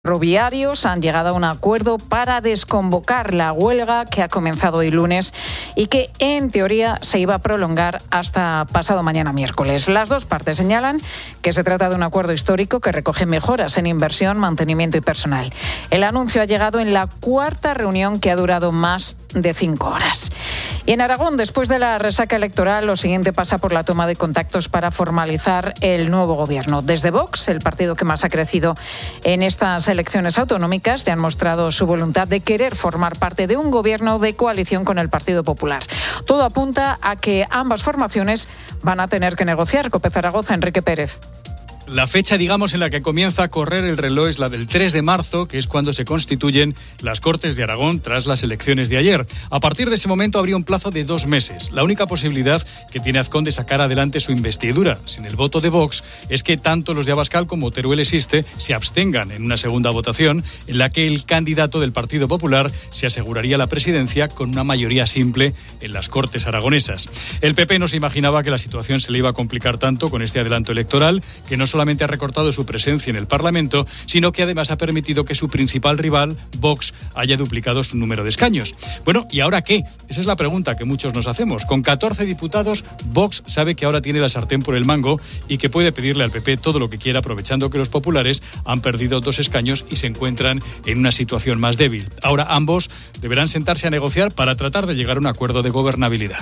ferroviarios han llegado a un acuerdo para desconvocar la huelga que ha comenzado hoy lunes y que en teoría se iba a prolongar hasta pasado mañana miércoles. Las dos partes señalan que se trata de un acuerdo histórico que recoge mejoras en inversión, mantenimiento y personal. El anuncio ha llegado en la cuarta reunión que ha durado más de 5 horas. Y en Aragón, después de la resaca electoral, lo siguiente pasa por la toma de contactos para formalizar el nuevo gobierno. Desde Vox, el partido que más ha crecido en estas elecciones autonómicas, ya han mostrado su voluntad de querer formar parte de un gobierno de coalición con el Partido Popular. Todo apunta a que ambas formaciones van a tener que negociar. COPE Zaragoza, Enrique Pérez. La fecha, digamos, en la que comienza a correr el reloj es la del 3 de marzo, que es cuando se constituyen las Cortes de Aragón tras las elecciones de ayer. A partir de ese momento habría un plazo de 2 meses. La única posibilidad que tiene Azcón de sacar adelante su investidura sin el voto de Vox es que tanto los de Abascal como Teruel Existe se abstengan en una segunda votación en la que el candidato del Partido Popular se aseguraría la presidencia con una mayoría simple en las Cortes aragonesas. El PP no se imaginaba que la situación se le iba a complicar tanto con este adelanto electoral, que no solamente ha recortado su presencia en el Parlamento, sino que además ha permitido que su principal rival, Vox, haya duplicado su número de escaños. Bueno, ¿y ahora qué? Esa es la pregunta que muchos nos hacemos. Con 14 diputados, Vox sabe que ahora tiene la sartén por el mango y que puede pedirle al PP todo lo que quiera, aprovechando que los populares han perdido 2 escaños y se encuentran en una situación más débil. Ahora ambos deberán sentarse a negociar para tratar de llegar a un acuerdo de gobernabilidad.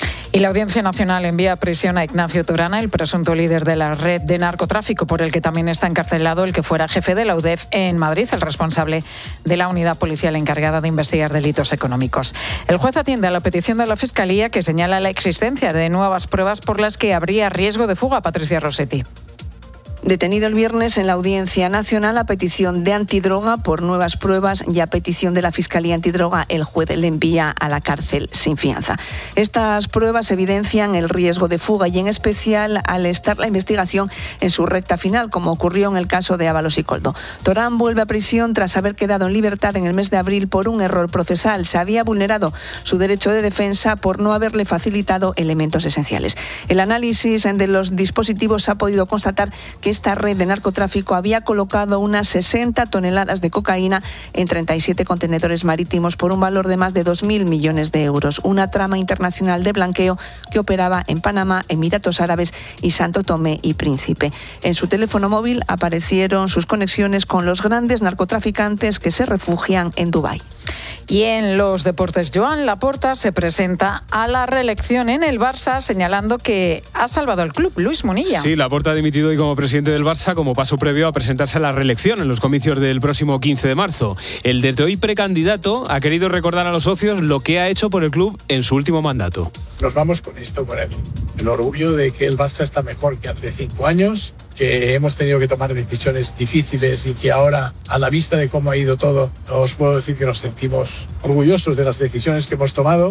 Y la Audiencia Nacional envía a prisión a Ignacio Torana, el presunto líder de la red de narcotráfico, por el que también está encarcelado el que fuera jefe de la UDEF en Madrid, el responsable de la unidad policial encargada de investigar delitos económicos. El juez atiende a la petición de la Fiscalía, que señala la existencia de nuevas pruebas por las que habría riesgo de fuga. Patricia Rossetti. Detenido el viernes en la Audiencia Nacional a petición de Antidroga por nuevas pruebas y a petición de la Fiscalía Antidroga, el juez le envía a la cárcel sin fianza. Estas pruebas evidencian el riesgo de fuga y en especial al estar la investigación en su recta final, como ocurrió en el caso de Ábalos y Coldo. Torán vuelve a prisión tras haber quedado en libertad en el mes de abril por un error procesal. Se había vulnerado su derecho de defensa por no haberle facilitado elementos esenciales. El análisis de los dispositivos ha podido constatar que esta red de narcotráfico había colocado unas 60 toneladas de cocaína en 37 contenedores marítimos por un valor de más de 2.000 millones de euros. Una trama internacional de blanqueo que operaba en Panamá, Emiratos Árabes y Santo Tomé y Príncipe. En su teléfono móvil aparecieron sus conexiones con los grandes narcotraficantes que se refugian en Dubái. Y en los deportes, Joan Laporta se presenta a la reelección en el Barça, señalando que ha salvado al club. Luis Munilla. Sí, Laporta ha dimitido hoy como presidente del Barça como paso previo a presentarse a la reelección en los comicios del próximo 15 de marzo. El desde hoy precandidato ha querido recordar a los socios lo que ha hecho por el club en su último mandato. Nos vamos con esto, con el orgullo de que el Barça está mejor que hace 5 años, que hemos tenido que tomar decisiones difíciles y que ahora, a la vista de cómo ha ido todo, os puedo decir que nos sentimos orgullosos de las decisiones que hemos tomado,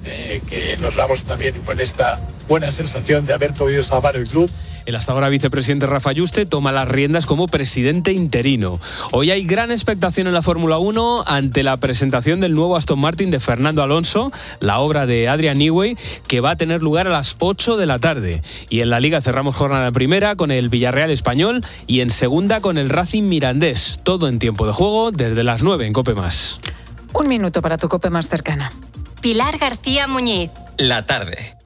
que nos vamos también con esta buena sensación de haber podido salvar el club. El hasta ahora vicepresidente Rafa Yuste toma las riendas como presidente interino. Hoy hay gran expectación en la Fórmula 1 ante la presentación del nuevo Aston Martin de Fernando Alonso, la obra de Adrian Newey, que va a tener lugar a las 8 de la tarde. Y en la Liga cerramos jornada primera con el Villarreal Español y en segunda con el Racing Mirandés. Todo en tiempo de juego desde las 9 en COPE+. 1 minuto para tu COPE más cercana. Pilar García Muñiz. La tarde.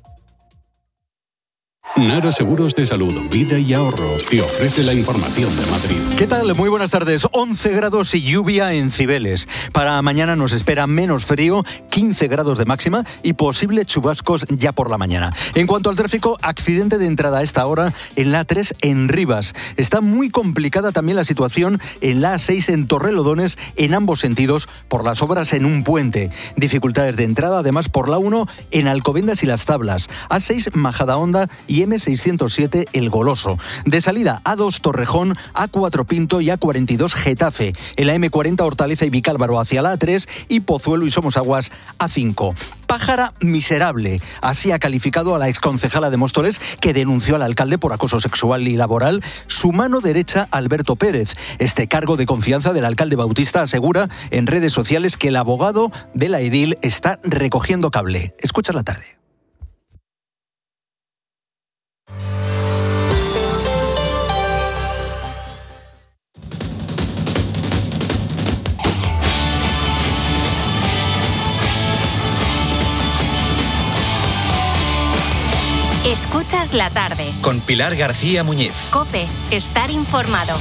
Nara Seguros de Salud, Vida y Ahorro te ofrece la información de Madrid. ¿Qué tal? Muy buenas tardes. 11 grados y lluvia en Cibeles. Para mañana nos espera menos frío, 15 grados de máxima y posibles chubascos ya por la mañana. En cuanto al tráfico, accidente de entrada a esta hora en la A3 en Rivas. Está muy complicada también la situación en la A6 en Torrelodones en ambos sentidos por las obras en un puente. Dificultades de entrada además por la 1 en Alcobendas y Las Tablas. A6 Majadahonda y M607 El Goloso. De salida A2 Torrejón, A4 Pinto y A42 Getafe. En la M40 Hortaleza y Vicálvaro hacia la A3 y Pozuelo y Somosaguas A5. Pájara miserable. Así ha calificado a la exconcejala de Móstoles, que denunció al alcalde por acoso sexual y laboral, su mano derecha Alberto Pérez. Este cargo de confianza del alcalde Bautista asegura en redes sociales que el abogado de la edil está recogiendo cable. Escucha la tarde. Escuchas la tarde. Con Pilar García Muñiz. COPE, estar informado.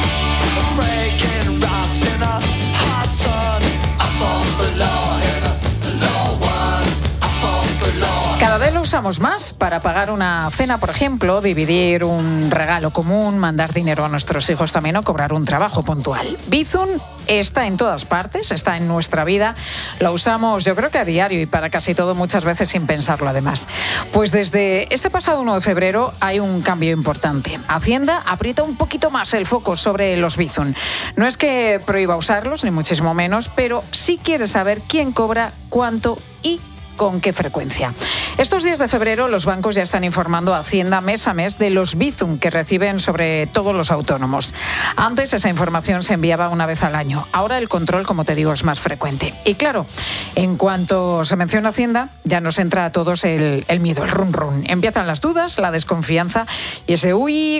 Cada vez lo usamos más para pagar una cena, por ejemplo, dividir un regalo común, mandar dinero a nuestros hijos también o cobrar un trabajo puntual. Bizum está en todas partes, está en nuestra vida. Lo usamos yo creo que a diario y para casi todo muchas veces sin pensarlo además. Pues desde este pasado 1 de febrero hay un cambio importante. Hacienda aprieta un poquito más el foco sobre los Bizum. No es que prohíba usarlos, ni muchísimo menos, pero sí quiere saber quién cobra, cuánto y con qué frecuencia. Estos días de febrero los bancos ya están informando a Hacienda mes a mes de los Bizum que reciben sobre todo los autónomos. Antes esa información se enviaba una vez al año. Ahora el control, como te digo, es más frecuente. Y claro, en cuanto se menciona Hacienda, ya nos entra a todos el miedo, el run run. Empiezan las dudas, la desconfianza y ese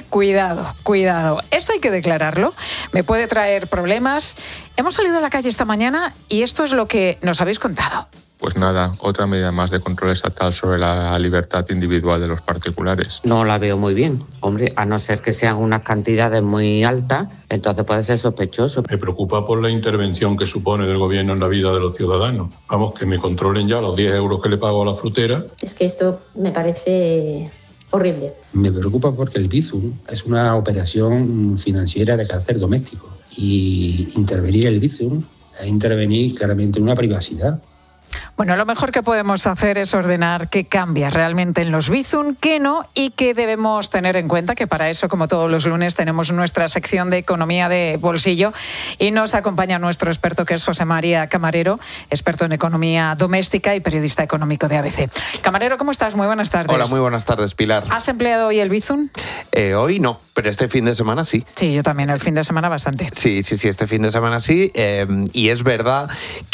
cuidado. Esto hay que declararlo. Me puede traer problemas. Hemos salido a la calle esta mañana y esto es lo que nos habéis contado. Pues nada, otra medida más de control estatal sobre la libertad individual de los particulares. No la veo muy bien, hombre, a no ser que sean unas cantidades muy altas, entonces puede ser sospechoso. Me preocupa por la intervención que supone del gobierno en la vida de los ciudadanos. Vamos, que me controlen ya los 10 euros que le pago a la frutera. Es que esto me parece horrible. Me preocupa porque el Bizum es una operación financiera de carácter doméstico y intervenir el Bizum es intervenir claramente en una privacidad. Bueno, lo mejor que podemos hacer es ordenar qué cambia realmente en los Bizum, qué no y qué debemos tener en cuenta, que para eso, como todos los lunes, tenemos nuestra sección de economía de bolsillo y nos acompaña nuestro experto, que es José María Camarero, experto en economía doméstica y periodista económico de ABC. Camarero, ¿cómo estás? Muy buenas tardes. Hola, muy buenas tardes, Pilar. ¿Has empleado hoy el Bizum? Hoy no, pero este fin de semana sí. Sí, yo también, el fin de semana bastante. Sí, este fin de semana sí. Y es verdad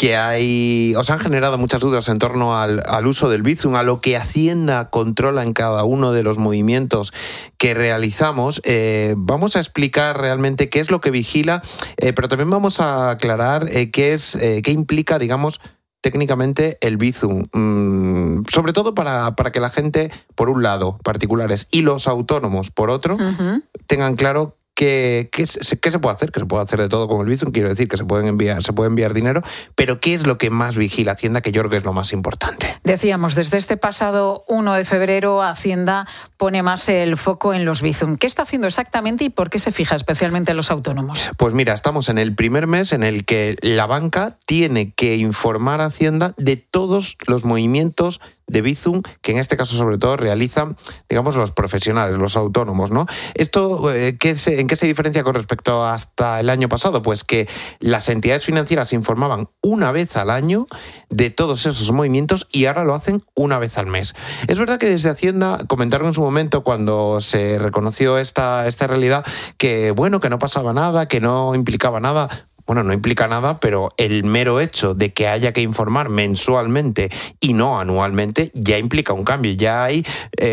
que os han generado muchas dudas en torno al uso del Bizum, a lo que Hacienda controla en cada uno de los movimientos que realizamos. Vamos a explicar realmente qué es lo que vigila, pero también vamos a aclarar qué implica, digamos, técnicamente el Bizum, sobre todo para que la gente, por un lado, particulares, y los autónomos, por otro, tengan claro ¿Qué se puede hacer? Que se puede hacer de todo con el Bizum, quiero decir que se puede enviar dinero, pero ¿qué es lo que más vigila Hacienda? Que yo creo que es lo más importante. Decíamos, desde este pasado 1 de febrero Hacienda pone más el foco en los Bizum. ¿Qué está haciendo exactamente y por qué se fija especialmente en los autónomos? Pues mira, estamos en el primer mes en el que la banca tiene que informar a Hacienda de todos los movimientos de Bizum, que en este caso sobre todo realizan, digamos, los profesionales, los autónomos, ¿no? ¿Esto en qué se diferencia con respecto hasta el año pasado? Pues que las entidades financieras informaban una vez al año de todos esos movimientos y ahora lo hacen una vez al mes. Es verdad que desde Hacienda comentaron en su momento, cuando se reconoció esta realidad, que bueno, que no pasaba nada, que no implicaba nada. Bueno, no implica nada, pero el mero hecho de que haya que informar mensualmente y no anualmente ya implica un cambio. Ya hay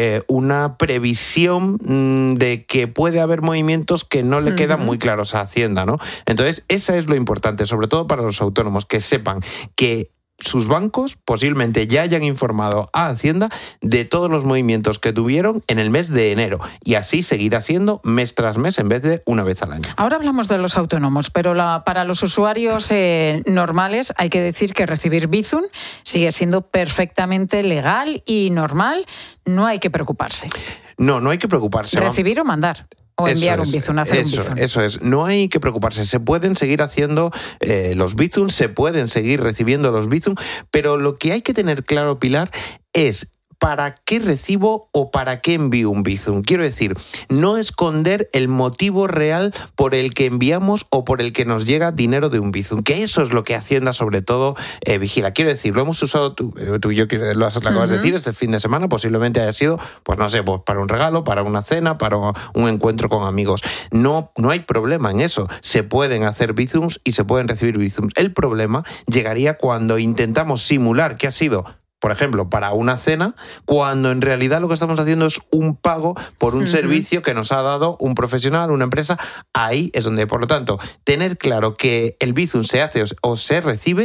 una previsión de que puede haber movimientos que no le quedan muy claros a Hacienda, ¿no? Entonces, eso es lo importante, sobre todo para los autónomos, que sepan que sus bancos posiblemente ya hayan informado a Hacienda de todos los movimientos que tuvieron en el mes de enero y así seguirá siendo mes tras mes en vez de una vez al año. Ahora hablamos de los autónomos, pero para los usuarios normales hay que decir que recibir Bizum sigue siendo perfectamente legal y normal. No hay que preocuparse. No hay que preocuparse. Recibir o mandar. O enviar un Bizum, hacer un Bizum. Eso es, no hay que preocuparse, se pueden seguir haciendo los Bizum, se pueden seguir recibiendo los Bizum, pero lo que hay que tener claro, Pilar, es ¿para qué recibo o para qué envío un Bizum? Quiero decir, no esconder el motivo real por el que enviamos o por el que nos llega dinero de un Bizum, que eso es lo que Hacienda sobre todo vigila. Quiero decir, lo hemos usado tú y yo, que lo acabas de decir, este fin de semana posiblemente haya sido, pues no sé, pues para un regalo, para una cena, para un encuentro con amigos. No hay problema en eso. Se pueden hacer Bizums y se pueden recibir Bizums. El problema llegaría cuando intentamos simular que ha sido, por ejemplo, para una cena, cuando en realidad lo que estamos haciendo es un pago por un servicio que nos ha dado un profesional, una empresa. Ahí es donde, por lo tanto, tener claro que el Bizum se hace o se recibe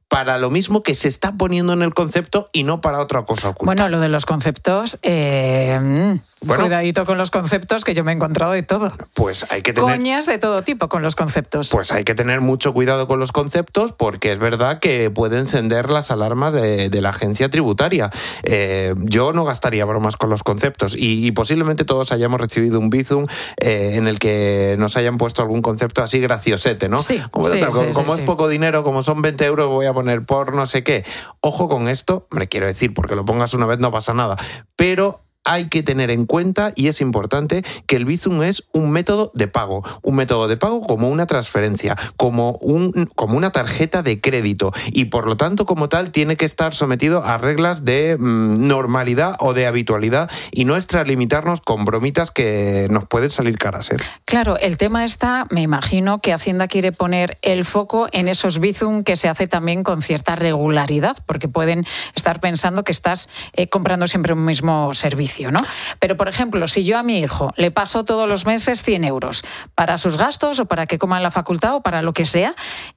para lo mismo que se está poniendo en el concepto y no para otra cosa oculta. Bueno, lo de los conceptos, cuidadito con los conceptos, que yo me he encontrado de todo. Pues hay que tener... Coñas de todo tipo con los conceptos. Pues hay que tener mucho cuidado con los conceptos, porque es verdad que puede encender las alarmas de la agencia tributaria. Yo no gastaría bromas con los conceptos y posiblemente todos hayamos recibido un Bizum en el que nos hayan puesto algún concepto así graciosete, ¿no? Sí, como es poco dinero, como son 20 euros, voy a poner por no sé qué. Ojo con esto, me quiero decir, porque lo pongas una vez no pasa nada, pero hay que tener en cuenta, y es importante, que el Bizum es un método de pago como una transferencia, como una tarjeta de crédito, y por lo tanto como tal tiene que estar sometido a reglas de normalidad o de habitualidad y no extralimitarnos con bromitas que nos pueden salir caras. Claro, el tema está, me imagino que Hacienda quiere poner el foco en esos Bizum que se hace también con cierta regularidad, porque pueden estar pensando que estás comprando siempre un mismo servicio, ¿no? Pero, por ejemplo, si yo a mi hijo le paso todos los meses 100 euros para sus gastos o para que coma en la facultad o para lo que sea,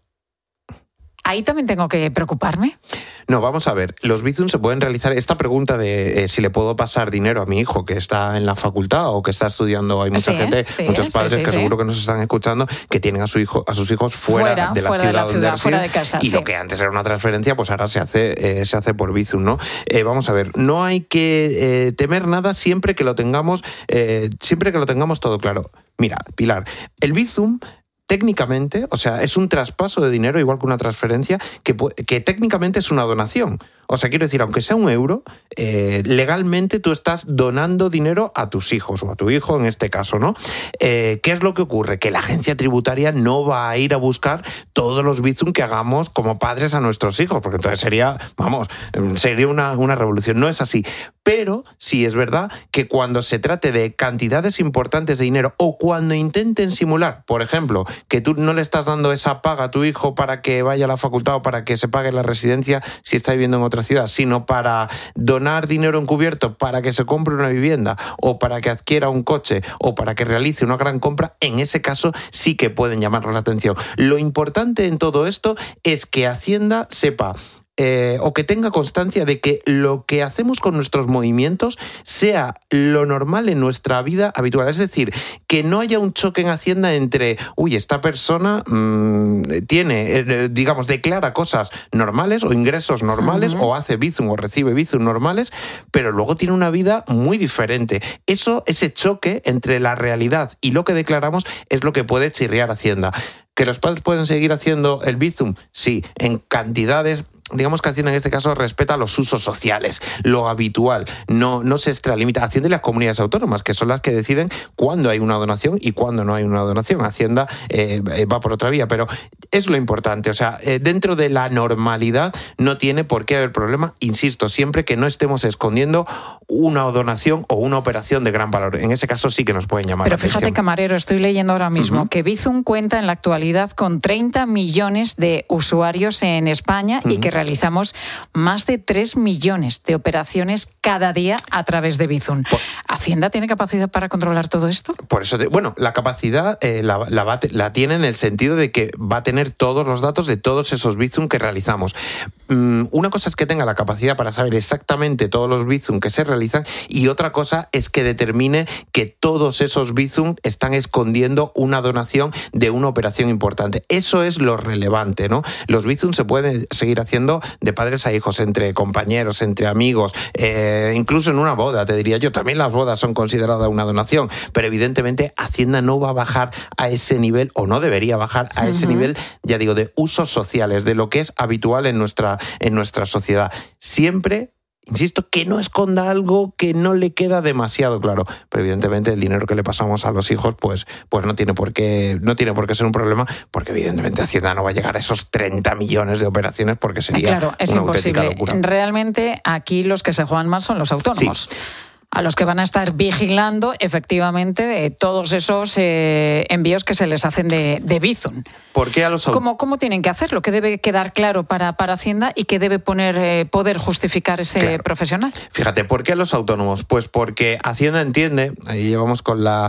¿ahí también tengo que preocuparme? No, vamos a ver, los Bizum se pueden realizar, esta pregunta de si le puedo pasar dinero a mi hijo que está en la facultad o que está estudiando, hay mucha gente, muchos padres que seguro que nos están escuchando, que tienen a sus hijos fuera de la ciudad donde residen, fuera de casa, y lo que antes era una transferencia, pues ahora se hace por Bizum, ¿no? Vamos a ver, no hay que temer nada siempre que lo tengamos todo claro. Mira, Pilar, el Bizum técnicamente, o sea, es un traspaso de dinero igual que una transferencia que técnicamente es una donación. O sea, quiero decir, aunque sea €1, legalmente tú estás donando dinero a tus hijos, o a tu hijo en este caso, ¿no? ¿Qué es lo que ocurre? Que la agencia tributaria no va a ir a buscar todos los Bizum que hagamos como padres a nuestros hijos, porque entonces sería una revolución. No es así. Pero sí es verdad que cuando se trate de cantidades importantes de dinero o cuando intenten simular, por ejemplo, que tú no le estás dando esa paga a tu hijo para que vaya a la facultad o para que se pague la residencia si está viviendo en otra ciudad, sino para donar dinero encubierto para que se compre una vivienda o para que adquiera un coche o para que realice una gran compra, en ese caso sí que pueden llamarnos la atención. Lo importante en todo esto es que Hacienda sepa o que tenga constancia de que lo que hacemos con nuestros movimientos sea lo normal en nuestra vida habitual. Es decir, que no haya un choque en Hacienda entre, esta persona declara cosas normales o ingresos normales, o hace Bizum o recibe Bizum normales, pero luego tiene una vida muy diferente. Ese choque entre la realidad y lo que declaramos es lo que puede chirriar Hacienda. ¿Que los padres pueden seguir haciendo el Bizum? Sí, en cantidades. Digamos que Hacienda en este caso respeta los usos sociales, lo habitual, no se extralimita. Hacienda y las comunidades autónomas, que son las que deciden cuándo hay una donación y cuándo no hay una donación. Hacienda va por otra vía, pero es lo importante. O sea, dentro de la normalidad no tiene por qué haber problema, insisto, siempre que no estemos escondiendo una donación o una operación de gran valor. En ese caso sí que nos pueden llamar la atención. Pero fíjate, camarero, estoy leyendo ahora mismo que Bizum cuenta en la actualidad con 30 millones de usuarios en España y que realizamos más de 3 millones de operaciones cada día a través de Bizum. ¿Hacienda tiene capacidad para controlar todo esto? Por eso, la capacidad la tiene en el sentido de que va a tener todos los datos de todos esos Bizum que realizamos. Una cosa es que tenga la capacidad para saber exactamente todos los Bizum que se realizan, y otra cosa es que determine que todos esos Bizum están escondiendo una donación de una operación importante. Eso es lo relevante, ¿no? Los Bizum se pueden seguir haciendo de padres a hijos, entre compañeros, entre amigos, incluso en una boda, te diría yo. También las bodas son consideradas una donación, pero evidentemente Hacienda no va a bajar a ese nivel, o no debería bajar a ese nivel, ya digo, de usos sociales, de lo que es habitual en nuestra sociedad. Siempre, insisto, que no esconda algo que no le queda demasiado claro. Pero evidentemente el dinero que le pasamos a los hijos pues no tiene por qué ser un problema, porque evidentemente Hacienda no va a llegar a esos 30 millones de operaciones, porque sería es una auténtica locura. Realmente aquí los que se juegan más son los autónomos. Sí. A los que van a estar vigilando efectivamente todos esos envíos que se les hacen de Bizum. ¿Por qué a los autónomos? ¿Cómo tienen que hacerlo? ¿Qué debe quedar claro para Hacienda y qué debe poder justificar ese profesional? Fíjate, ¿por qué a los autónomos? Pues porque Hacienda entiende, ahí llevamos con la,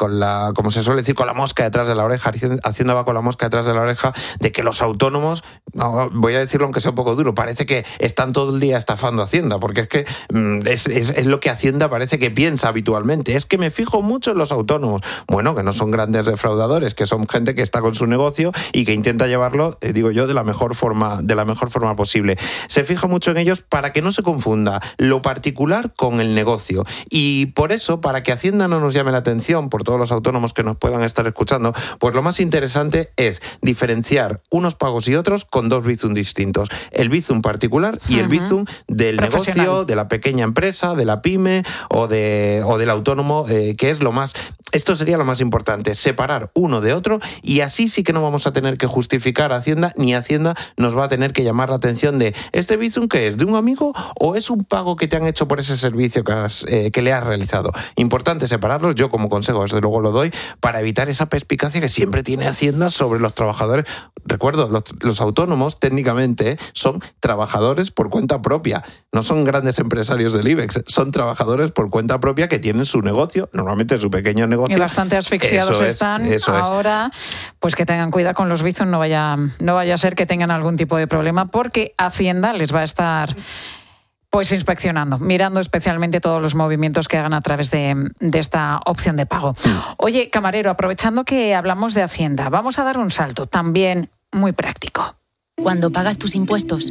como se suele decir, con la mosca detrás de la oreja. Hacienda va con la mosca detrás de la oreja de que los autónomos, no, voy a decirlo aunque sea un poco duro, parece que están todo el día estafando a Hacienda, porque es que es lo que Hacienda parece que piensa habitualmente. Es que me fijo mucho en los autónomos. Bueno, que no son grandes defraudadores, que son gente que está con su negocio y que intenta llevarlo, digo yo, de la mejor forma posible. Se fija mucho en ellos para que no se confunda lo particular con el negocio. Y por eso, para que Hacienda no nos llame la atención, por todos los autónomos que nos puedan estar escuchando, pues lo más interesante es diferenciar unos pagos y otros con dos Bizum distintos. El Bizum particular y el Bizum del negocio, de la pequeña empresa, de la pyme o del autónomo, que es lo más... Esto sería lo más importante, separar uno de otro, y así sí que no vamos a tener que justificar a Hacienda, ni Hacienda nos va a tener que llamar la atención de ¿este Bizum qué es? ¿De un amigo o es un pago que te han hecho por ese servicio que le has realizado? Importante separarlos, yo como consejo desde luego lo doy, para evitar esa perspicacia que siempre tiene Hacienda sobre los trabajadores. Recuerdo, los autónomos técnicamente son trabajadores por cuenta propia, no son grandes empresarios del IBEX, son trabajadores por cuenta propia que tienen su negocio, normalmente su pequeño negocio. Y bastante asfixiados están ahora, pues que tengan cuidado con los Bizum, no vaya a ser que tengan algún tipo de problema, porque Hacienda les va a estar pues inspeccionando, mirando especialmente todos los movimientos que hagan a través de esta opción de pago. Oye, camarero, aprovechando que hablamos de Hacienda, vamos a dar un salto también muy práctico. Cuando pagas tus impuestos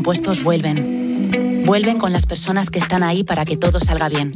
vuelven. Vuelven con las personas que están ahí para que todo salga bien.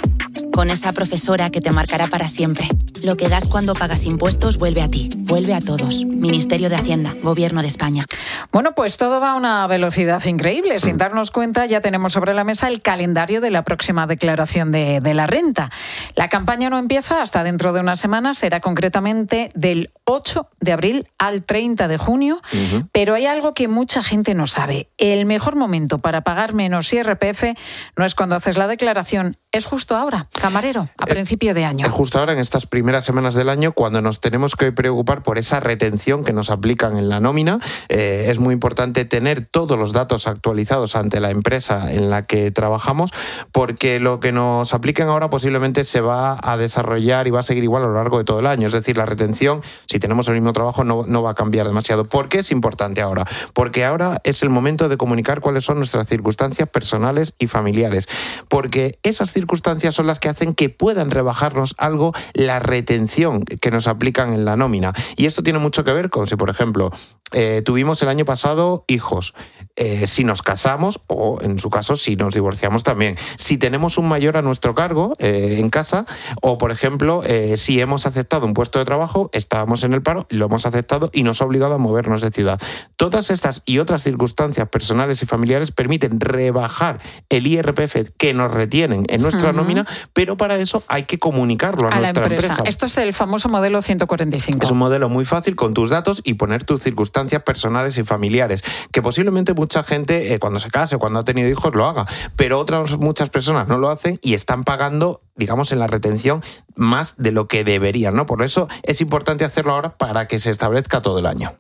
Con esa profesora que te marcará para siempre. Lo que das cuando pagas impuestos vuelve a ti, vuelve a todos. Ministerio de Hacienda, Gobierno de España. Bueno, pues todo va a una velocidad increíble. Sin darnos cuenta, ya tenemos sobre la mesa el calendario de la próxima declaración de la renta. La campaña no empieza hasta dentro de una semana, será concretamente del 8 de abril al 30 de junio, pero hay algo que mucha gente no sabe. El mejor momento para pagar menos IRPF no es cuando haces la declaración, es justo ahora, camarero, a principio de año. Es justo ahora, en estas primeras semanas del año, cuando nos tenemos que preocupar por esa retención que nos aplican en la nómina. Es muy importante tener todos los datos actualizados ante la empresa en la que trabajamos, porque lo que nos apliquen ahora posiblemente se va a desarrollar y va a seguir igual a lo largo de todo el año. Es decir, la retención, si tenemos el mismo trabajo, no va a cambiar demasiado. ¿Por qué es importante ahora? Porque ahora es el momento de comunicar cuáles son nuestras circunstancias personales y familiares, porque esas circunstancias son las que hacen que puedan rebajarnos algo la retención que nos aplican en la nómina. Y esto tiene mucho que ver con si, por ejemplo, tuvimos el año pasado hijos, si nos casamos o, en su caso, si nos divorciamos también, si tenemos un mayor a nuestro cargo en casa, o, por ejemplo, si hemos aceptado un puesto de trabajo, estábamos en el paro, lo hemos aceptado y nos ha obligado a movernos de ciudad. Todas estas y otras circunstancias personales y familiares permiten rebajar el IRPF que nos retienen en nuestra nómina, pero para eso hay que comunicarlo a nuestra empresa. Esto es el famoso modelo 145. Es un modelo muy fácil con tus datos y poner tus circunstancias personales y familiares, que posiblemente mucha gente cuando se case, cuando ha tenido hijos, lo haga, pero muchas personas no lo hacen y están pagando, digamos, en la retención más de lo que deberían, ¿no? Por eso es importante hacerlo ahora para que se establezca todo el año.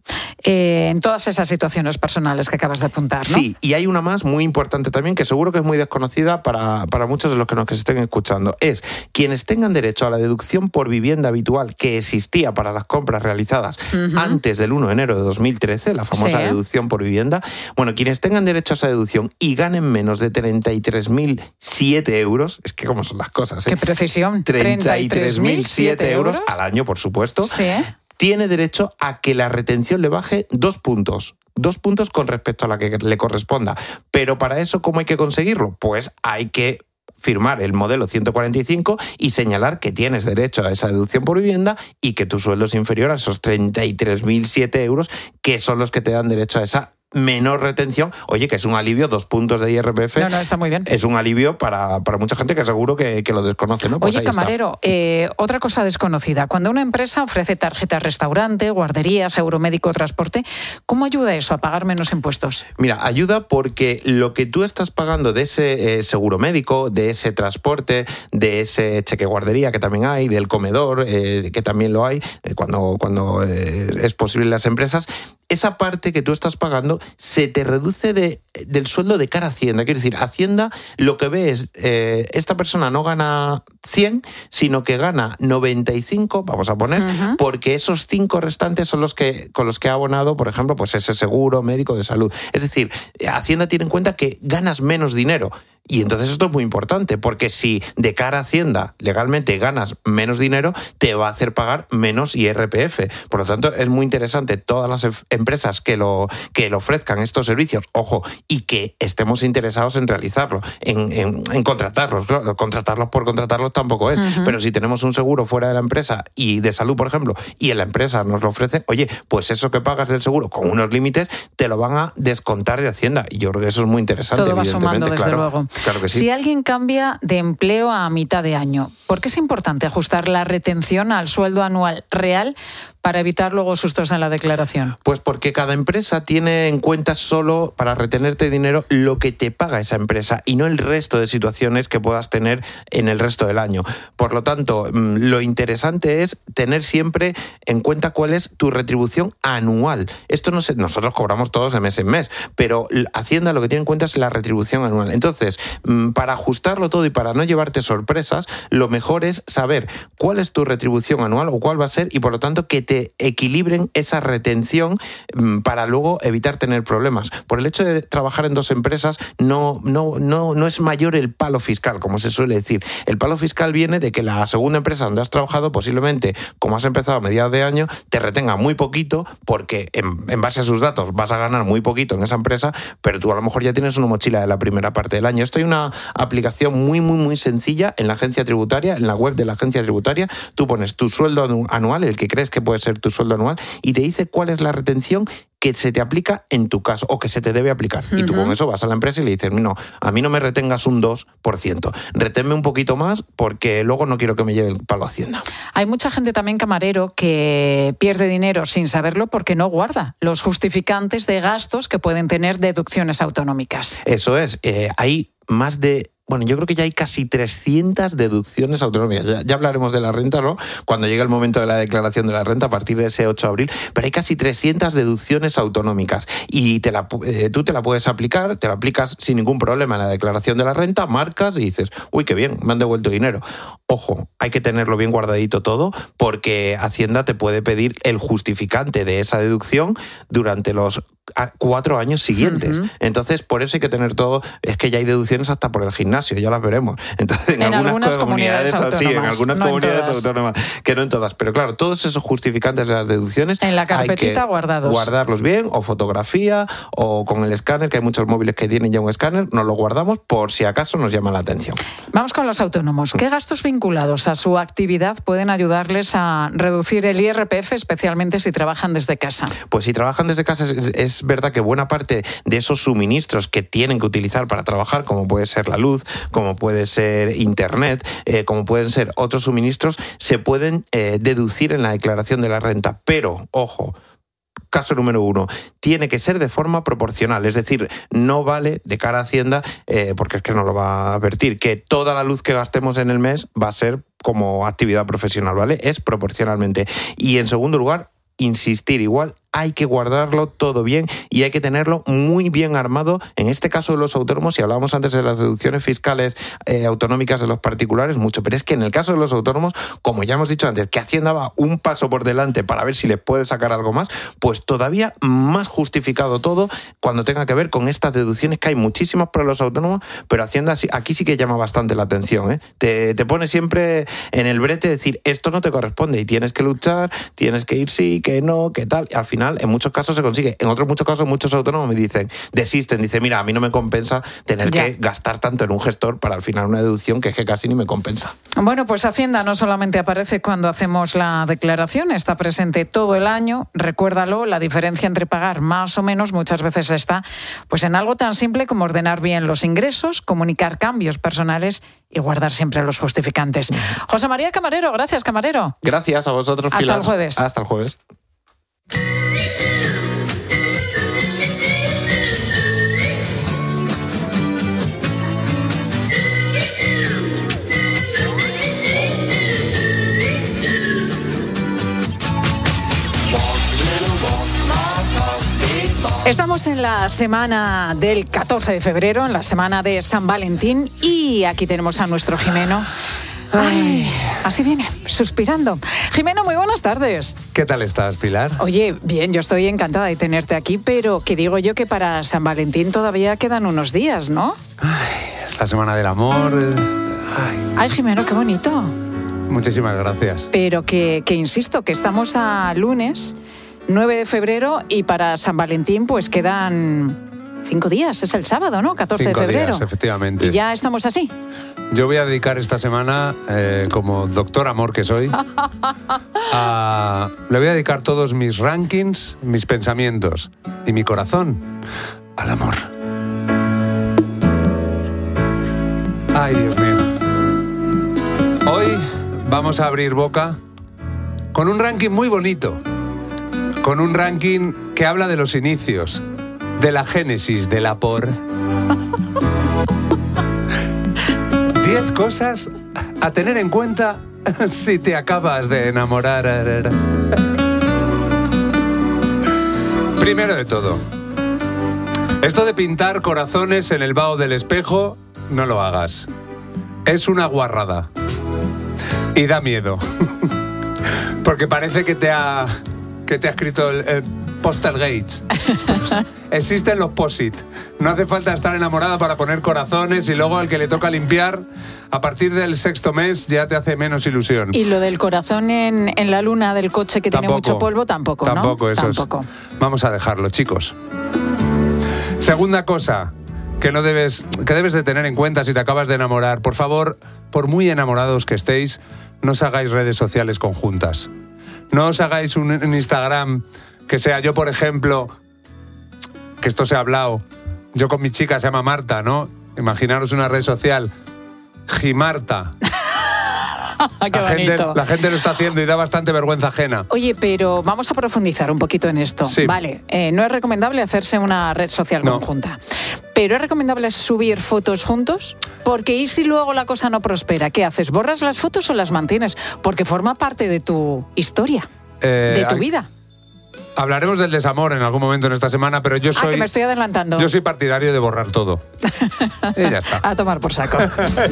En todas esas situaciones personales que acabas de apuntar, ¿no? Sí, y hay una más muy importante también, que seguro que es muy desconocida para muchos de los que nos estén escuchando. Es quienes tengan derecho a la deducción por vivienda habitual que existía para las compras realizadas antes del 1 de enero de 2013, la famosa deducción por vivienda. Bueno, quienes tengan derecho a esa deducción y ganen menos de 33.007 euros, es que cómo son las cosas, ¡Qué precisión! 33.007 euros al año, por supuesto. Sí. Tiene derecho a que la retención le baje 2 puntos. 2 puntos con respecto a la que le corresponda. Pero para eso, ¿cómo hay que conseguirlo? Pues hay que firmar el modelo 145 y señalar que tienes derecho a esa deducción por vivienda y que tu sueldo es inferior a esos 33.007 euros, que son los que te dan derecho a esa menor retención. Oye, que es un alivio, 2 puntos de IRPF. No, está muy bien. Es un alivio para mucha gente que seguro que lo desconoce, ¿no? Pues oye, camarero, otra cosa desconocida. Cuando una empresa ofrece tarjetas restaurante, guardería, seguro médico, transporte, ¿cómo ayuda eso a pagar menos impuestos? Mira, ayuda porque lo que tú estás pagando de ese seguro médico, de ese transporte, de ese cheque guardería que también hay, del comedor, que también lo hay, cuando es posible en las empresas, esa parte que tú estás pagando se te reduce del sueldo de cara a Hacienda. Quiero decir, Hacienda lo que ve es, esta persona no gana 100, sino que gana 95, vamos a poner, porque esos 5 restantes son los que con los que ha abonado, por ejemplo, pues ese seguro médico de salud. Es decir, Hacienda tiene en cuenta que ganas menos dinero. Y entonces esto es muy importante, porque si de cara a Hacienda legalmente ganas menos dinero, te va a hacer pagar menos IRPF. Por lo tanto, es muy interesante todas las empresas que lo ofrezcan estos servicios, ojo, y que estemos interesados en realizarlo, en contratarlos. Claro, contratarlos por contratarlos tampoco es, pero si tenemos un seguro fuera de la empresa y de salud, por ejemplo, y en la empresa nos lo ofrecen, oye, pues eso que pagas del seguro con unos límites te lo van a descontar de Hacienda. Y yo creo que eso es muy interesante. Todo va sumando, desde luego. Claro que sí. Si alguien cambia de empleo a mitad de año, ¿por qué es importante ajustar la retención al sueldo anual real para evitar luego sustos en la declaración? Pues porque cada empresa tiene en cuenta solo para retenerte dinero lo que te paga esa empresa y no el resto de situaciones que puedas tener en el resto del año. Por lo tanto, lo interesante es tener siempre en cuenta cuál es tu retribución anual. Esto no sé, nosotros cobramos todos de mes en mes, pero Hacienda lo que tiene en cuenta es la retribución anual. Entonces, para ajustarlo todo y para no llevarte sorpresas, lo mejor es saber cuál es tu retribución anual o cuál va a ser y por lo tanto que te equilibren esa retención para luego evitar tener problemas. Por el hecho de trabajar en 2 empresas no es mayor el palo fiscal, como se suele decir. El palo fiscal viene de que la segunda empresa donde has trabajado, posiblemente, como has empezado a mediados de año, te retenga muy poquito porque en base a sus datos vas a ganar muy poquito en esa empresa, pero tú a lo mejor ya tienes una mochila de la primera parte del año. Esto hay una aplicación muy, muy, muy sencilla en la agencia tributaria, en la web de la agencia tributaria. Tú pones tu sueldo anual, el que crees que puede ser tu sueldo anual, y te dice cuál es la retención que se te aplica en tu caso o que se te debe aplicar. Y tú con eso vas a la empresa y le dices, no, a mí no me retengas un 2%, reténme un poquito más porque luego no quiero que me lleve el palo Hacienda. Hay mucha gente también, camarero, que pierde dinero sin saberlo porque no guarda los justificantes de gastos que pueden tener deducciones autonómicas. Eso es, hay más de... Bueno, yo creo que ya hay casi 300 deducciones autonómicas. Ya hablaremos de la renta, ¿no? Cuando llegue el momento de la declaración de la renta, a partir de ese 8 de abril. Pero hay casi 300 deducciones autonómicas. Y tú te la puedes aplicar, te la aplicas sin ningún problema en la declaración de la renta, marcas y dices, uy, qué bien, me han devuelto dinero. Ojo, hay que tenerlo bien guardadito todo, porque Hacienda te puede pedir el justificante de esa deducción durante los 4 años siguientes. Entonces, por eso hay que tener todo. Es que ya hay deducciones hasta por el gimnasio, ya las veremos. Entonces, en algunas comunidades autónomas. Sí, en algunas comunidades autónomas, que no en todas. Pero claro, todos esos justificantes de las deducciones en la carpetita guardados. Guardarlos bien, o fotografía, o con el escáner, que hay muchos móviles que tienen ya un escáner, nos lo guardamos por si acaso nos llama la atención. Vamos con los autónomos. ¿Qué gastos vinculados a su actividad pueden ayudarles a reducir el IRPF, especialmente si trabajan desde casa? Pues si trabajan desde casa es verdad que buena parte de esos suministros que tienen que utilizar para trabajar, como puede ser la luz, como puede ser internet, como pueden ser otros suministros, se pueden deducir en la declaración de la renta. Pero, ojo, caso número 1, tiene que ser de forma proporcional, es decir, no vale de cara a Hacienda, porque es que no lo va a advertir, que toda la luz que gastemos en el mes va a ser como actividad profesional, ¿vale? Es proporcionalmente. Y en segundo lugar, insistir, igual hay que guardarlo todo bien y hay que tenerlo muy bien armado. En este caso de los autónomos, si hablábamos antes de las deducciones fiscales autonómicas de los particulares, mucho, pero es que en el caso de los autónomos, como ya hemos dicho antes, que Hacienda va un paso por delante para ver si le puede sacar algo más, pues todavía más justificado todo cuando tenga que ver con estas deducciones, que hay muchísimas para los autónomos, pero Hacienda aquí sí que llama bastante la atención, ¿eh? Te pone siempre en el brete de decir, esto no te corresponde y tienes que luchar, tienes que ir sí, que no, que tal, y al final en muchos casos se consigue. En otros muchos casos muchos autónomos me dicen, desisten, dice, mira, a mí no me compensa tener que gastar tanto en un gestor para al final una deducción que es que casi ni me compensa. Bueno, pues Hacienda no solamente aparece cuando hacemos la declaración, está presente todo el año. Recuérdalo, la diferencia entre pagar más o menos muchas veces está pues en algo tan simple como ordenar bien los ingresos, comunicar cambios personales y guardar siempre los justificantes. José María Camarero, gracias, camarero. Gracias a vosotros, Pilar. Hasta el jueves. Hasta el jueves. Estamos en la semana del 14 de febrero, en la semana de San Valentín, y aquí tenemos a nuestro Jimeno. Ay, así viene, suspirando. Jimeno, muy buenas tardes. ¿Qué tal estás, Pilar? Oye, bien, yo estoy encantada de tenerte aquí, pero que digo yo que para San Valentín todavía quedan unos días, ¿no? Ay, es la semana del amor. Ay, Jimeno, qué bonito. Muchísimas gracias. Pero que insisto, que estamos a lunes 9 de febrero y para San Valentín pues quedan 5 días, es el sábado, ¿no? 14 de febrero. 5 días, efectivamente. Y ya estamos así. Yo voy a dedicar esta semana, como doctor amor que soy, le voy a dedicar todos mis rankings, mis pensamientos y mi corazón al amor. Ay, Dios mío. Hoy vamos a abrir boca con un ranking muy bonito. Con un ranking que habla de los inicios, de la génesis del amor. 10 cosas a tener en cuenta si te acabas de enamorar. Primero de todo, esto de pintar corazones en el vaho del espejo, no lo hagas. Es una guarrada. Y da miedo. Porque parece que te ha escrito el Postal Gates. Existen los POSIT. No hace falta estar enamorada para poner corazones y luego al que le toca limpiar, a partir del 6º mes ya te hace menos ilusión. Y lo del corazón en la luna del coche que tiene mucho polvo, tampoco, ¿no? Tampoco, eso tampoco. Vamos a dejarlo, chicos. Segunda cosa que debes de tener en cuenta si te acabas de enamorar. Por favor, por muy enamorados que estéis, no os hagáis redes sociales conjuntas. No os hagáis un Instagram que sea yo, por ejemplo, que esto se ha hablado, yo con mi chica, se llama Marta, ¿no? Imaginaros una red social, Gimarta. La gente lo está haciendo y da bastante vergüenza ajena. Oye, pero vamos a profundizar un poquito en esto. Sí. Vale, no es recomendable hacerse una red social conjunta, pero es recomendable subir fotos juntos, porque ¿y si luego la cosa no prospera? ¿Qué haces? ¿Borras las fotos o las mantienes? Porque forma parte de tu historia, de tu vida. Hablaremos del desamor en algún momento en esta semana, pero yo soy... que me estoy adelantando. Yo soy partidario de borrar todo. Y ya está. A tomar por saco.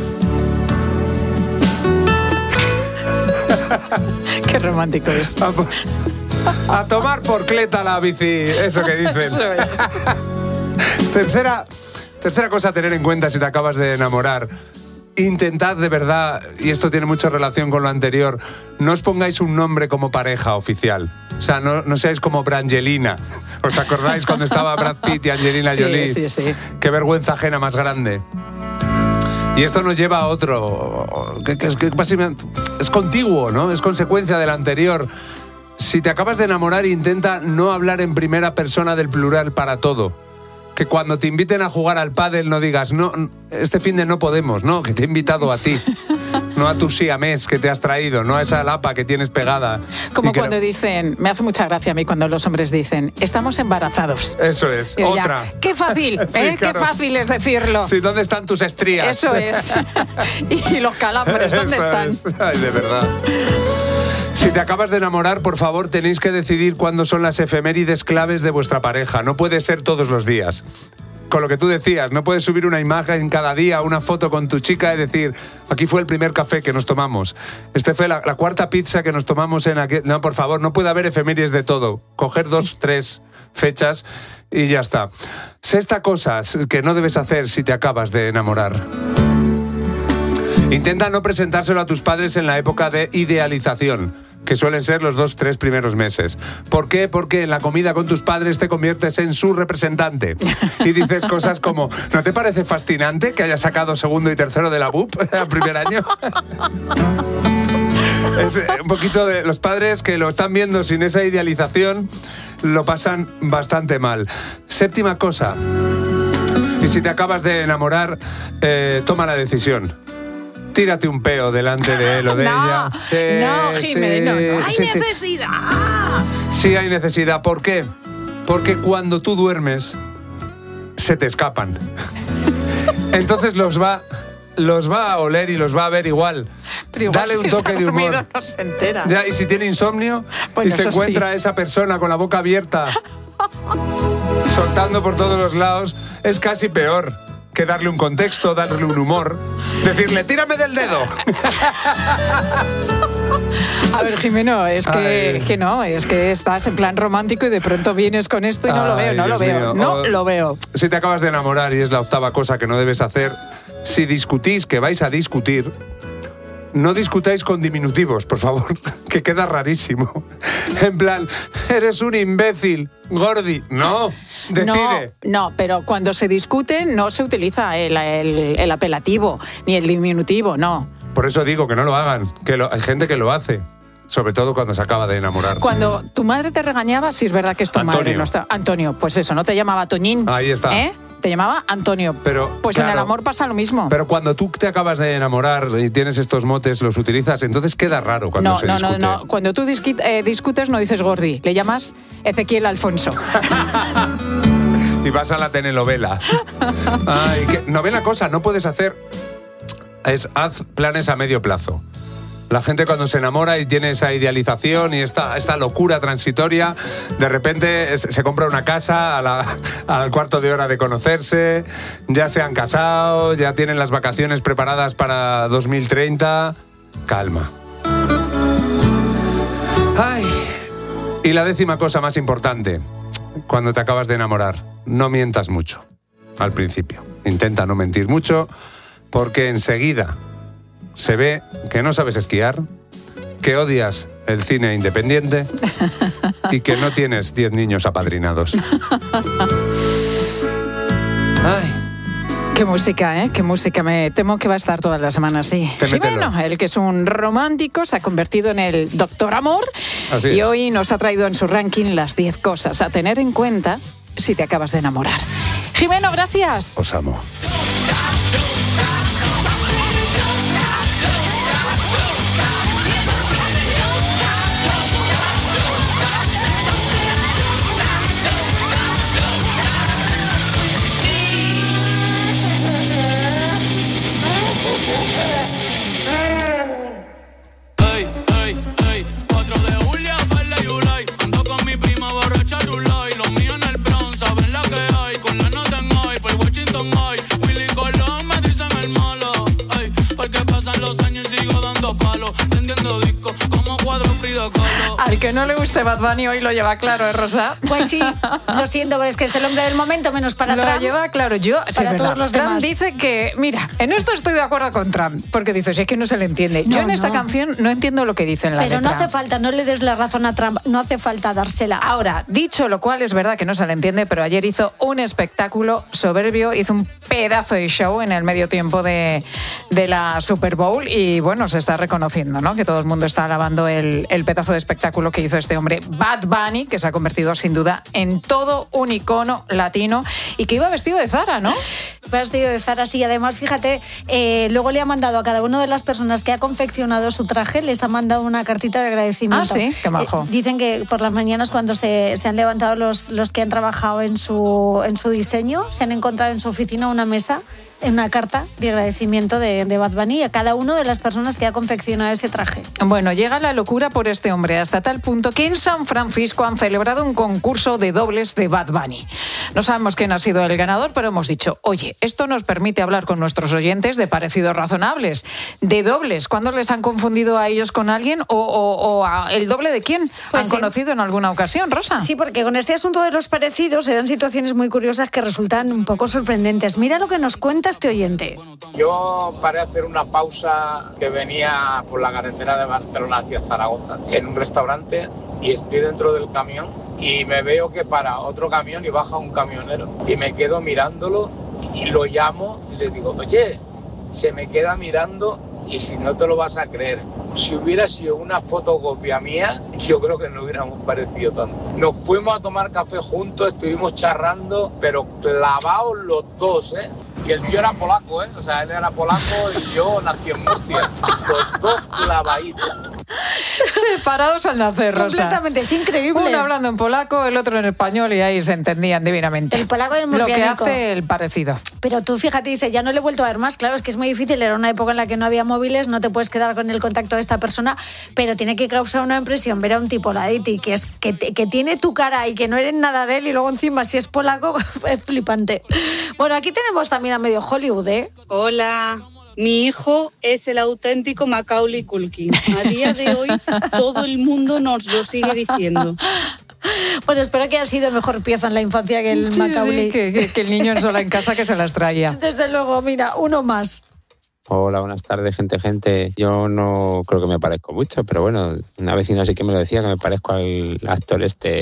Qué romántico es. A tomar por cleta la bici, eso que dicen. Eso es. Tercera cosa a tener en cuenta si te acabas de enamorar. Intentad de verdad, y esto tiene mucha relación con lo anterior, no os pongáis un nombre como pareja oficial. O sea, no seáis como Brangelina. ¿Os acordáis cuando estaba Brad Pitt y Angelina Jolie? Sí. Qué vergüenza ajena más grande. Y esto nos lleva a otro, que es contiguo, ¿no? Es consecuencia del anterior. Si te acabas de enamorar, intenta no hablar en primera persona del plural para todo. Que cuando te inviten a jugar al pádel no digas, no, este fin de no podemos, no, que te he invitado a ti. No a tu siamés que te has traído, no a esa lapa que tienes pegada. Como cuando dicen, me hace mucha gracia a mí cuando los hombres dicen, estamos embarazados. Eso es, y otra. Ya, qué fácil, sí, claro. Qué fácil es decirlo. Sí, ¿dónde están tus estrías? Eso es. Y los calambres, ¿dónde están? Ay, de verdad. Si te acabas de enamorar, por favor, tenéis que decidir cuándo son las efemérides claves de vuestra pareja. No puede ser todos los días. Con lo que tú decías, no puedes subir una imagen cada día, una foto con tu chica y decir, aquí fue el primer café que nos tomamos. Este fue la cuarta pizza que nos tomamos en aquel... No, por favor, no puede haber efemérides de todo. Coger 2, 3 fechas y ya está. Sexta cosa que no debes hacer si te acabas de enamorar. Intenta no presentárselo a tus padres en la época de idealización, que suelen ser los 2-3 primeros meses. ¿Por qué? Porque en la comida con tus padres te conviertes en su representante. Y dices cosas como, ¿no te parece fascinante que hayas sacado 2º y 3º de la BUP al primer año? Es un poquito de los padres que lo están viendo sin esa idealización, lo pasan bastante mal. Séptima cosa, y si te acabas de enamorar, toma la decisión. Tírate un peo delante de él o de ella. Sí, no, Jimeno, no hay necesidad. Sí hay necesidad. ¿Por qué? Porque cuando tú duermes, se te escapan. Entonces los va a oler y los va a ver igual. Dale un toque de humor. No se entera. Ya, y si tiene insomnio y se encuentra a esa persona con la boca abierta, soltando por todos los lados, es casi peor que darle un contexto, darle un humor, decirle, tírame del dedo. A ver, Jimeno, es que estás en plan romántico y de pronto vienes con esto y no lo veo. Si te acabas de enamorar y es la octava cosa que no debes hacer, si discutís, que vais a discutir, no discutáis con diminutivos, por favor, que queda rarísimo. En plan, eres un imbécil, Gordi. No, decide. No, pero cuando se discute no se utiliza el apelativo ni el diminutivo, no. Por eso digo que no lo hagan, hay gente que lo hace. Sobre todo cuando se acaba de enamorar. Cuando tu madre te regañaba, si es verdad que es tu madre. No está. Antonio, pues eso, no te llamaba Toñín. Ahí está. Te llamaba Antonio. Pero, pues claro, en el amor pasa lo mismo. Pero cuando tú te acabas de enamorar y tienes estos motes, los utilizas, entonces queda raro cuando se discute. No. Cuando tú discutes no dices Gordi, le llamas Ezequiel Alfonso. Y vas a la telenovela. Novena cosa no puedes hacer es haz planes a medio plazo. La gente cuando se enamora y tiene esa idealización y esta locura transitoria, de repente se compra una casa al cuarto de hora de conocerse, ya se han casado, ya tienen las vacaciones preparadas para 2030. Calma. Y la 10ª cosa más importante, cuando te acabas de enamorar, no mientas mucho al principio. Intenta no mentir mucho, porque enseguida se ve que no sabes esquiar, que odias el cine independiente y que no tienes 10 niños apadrinados. Qué música, ¿eh? Qué música. Me temo que va a estar todas las semanas así. Jimeno, el que es un romántico, se ha convertido en el Doctor Amor. Así y es. Hoy nos ha traído en su ranking las 10 cosas a tener en cuenta si te acabas de enamorar. Jimeno, gracias. Os amo. Al que no le guste Bad Bunny hoy lo lleva claro, ¿eh, Rosa? Pues sí, lo siento, pero es que es el hombre del momento, menos para Trump. Lo lleva claro. Para todos los Trump demás. dice que, mira, en esto estoy de acuerdo con Trump, porque dice, si es que no se le entiende. Yo en esta canción no entiendo lo que dice en la letra. Pero no hace falta, no le des la razón a Trump, no hace falta dársela. Ahora, dicho lo cual, es verdad que no se le entiende, pero ayer hizo un espectáculo soberbio, hizo un pedazo de show en el medio tiempo de la Super Bowl y, bueno, se está reconociendo, ¿no?, que todo el mundo está alabando el pedazo de espectáculo que hizo este hombre, Bad Bunny, que se ha convertido sin duda en todo un icono latino y que iba vestido de Zara, ¿no? Vestido de Zara, sí. Además, fíjate, luego le ha mandado a cada una de las personas que ha confeccionado su traje, les ha mandado una cartita de agradecimiento. Ah, sí, qué majo. Dicen que por las mañanas cuando se han levantado los que han trabajado en su diseño, se han encontrado en su oficina una mesa, una carta de agradecimiento de Bad Bunny a cada una de las personas que ha confeccionado ese traje. Bueno, llega la locura por este hombre hasta tal punto que en San Francisco han celebrado un concurso de dobles de Bad Bunny. No sabemos quién ha sido el ganador, pero hemos dicho, oye, esto nos permite hablar con nuestros oyentes de parecidos razonables, de dobles. ¿Cuándo les han confundido a ellos con alguien o a el doble de quién han conocido en alguna ocasión, Rosa? Sí, porque con este asunto de los parecidos se dan situaciones muy curiosas que resultan un poco sorprendentes. Mira lo que nos cuenta este oyente. Yo paré a hacer una pausa que venía por la carretera de Barcelona hacia Zaragoza en un restaurante y estoy dentro del camión y me veo que para otro camión y baja un camionero y me quedo mirándolo y lo llamo y le digo, oye, se me queda mirando y si no te lo vas a creer, si hubiera sido una fotocopia mía, yo creo que no hubiéramos parecido tanto. Nos fuimos a tomar café juntos, estuvimos charrando, pero clavados los dos, ¿eh? Y el tío era polaco, ¿eh? O sea, él era polaco y yo nací en Murcia. Los dos clavaditos. Separados al nacer, Rosa. Completamente, es increíble. Uno hablando en polaco, el otro en español y ahí se entendían divinamente. El polaco es lo que murciánico. hace el parecido. Pero tú fíjate, dice, ya no le he vuelto a ver más. Claro, es que es muy difícil, era una época en la que no había móviles, no te puedes quedar con el contacto de esta persona, pero tiene que causar una impresión ver a un tipo la de ti que tiene tu cara y que no eres nada de él y luego encima si es polaco, es flipante. Bueno, aquí tenemos también a medio Hollywood, ¿eh? Hola. Mi hijo es el auténtico Macaulay Culkin. A día de hoy todo el mundo nos lo sigue diciendo. Bueno, espero que haya sido mejor pieza en la infancia que el Macaulay. Sí, que el niño en sola en casa que se las traía. Desde luego, mira, uno más. Hola, buenas tardes, gente. Yo no creo que me parezco mucho, pero bueno, una vecina sí que me lo decía, que me parezco al actor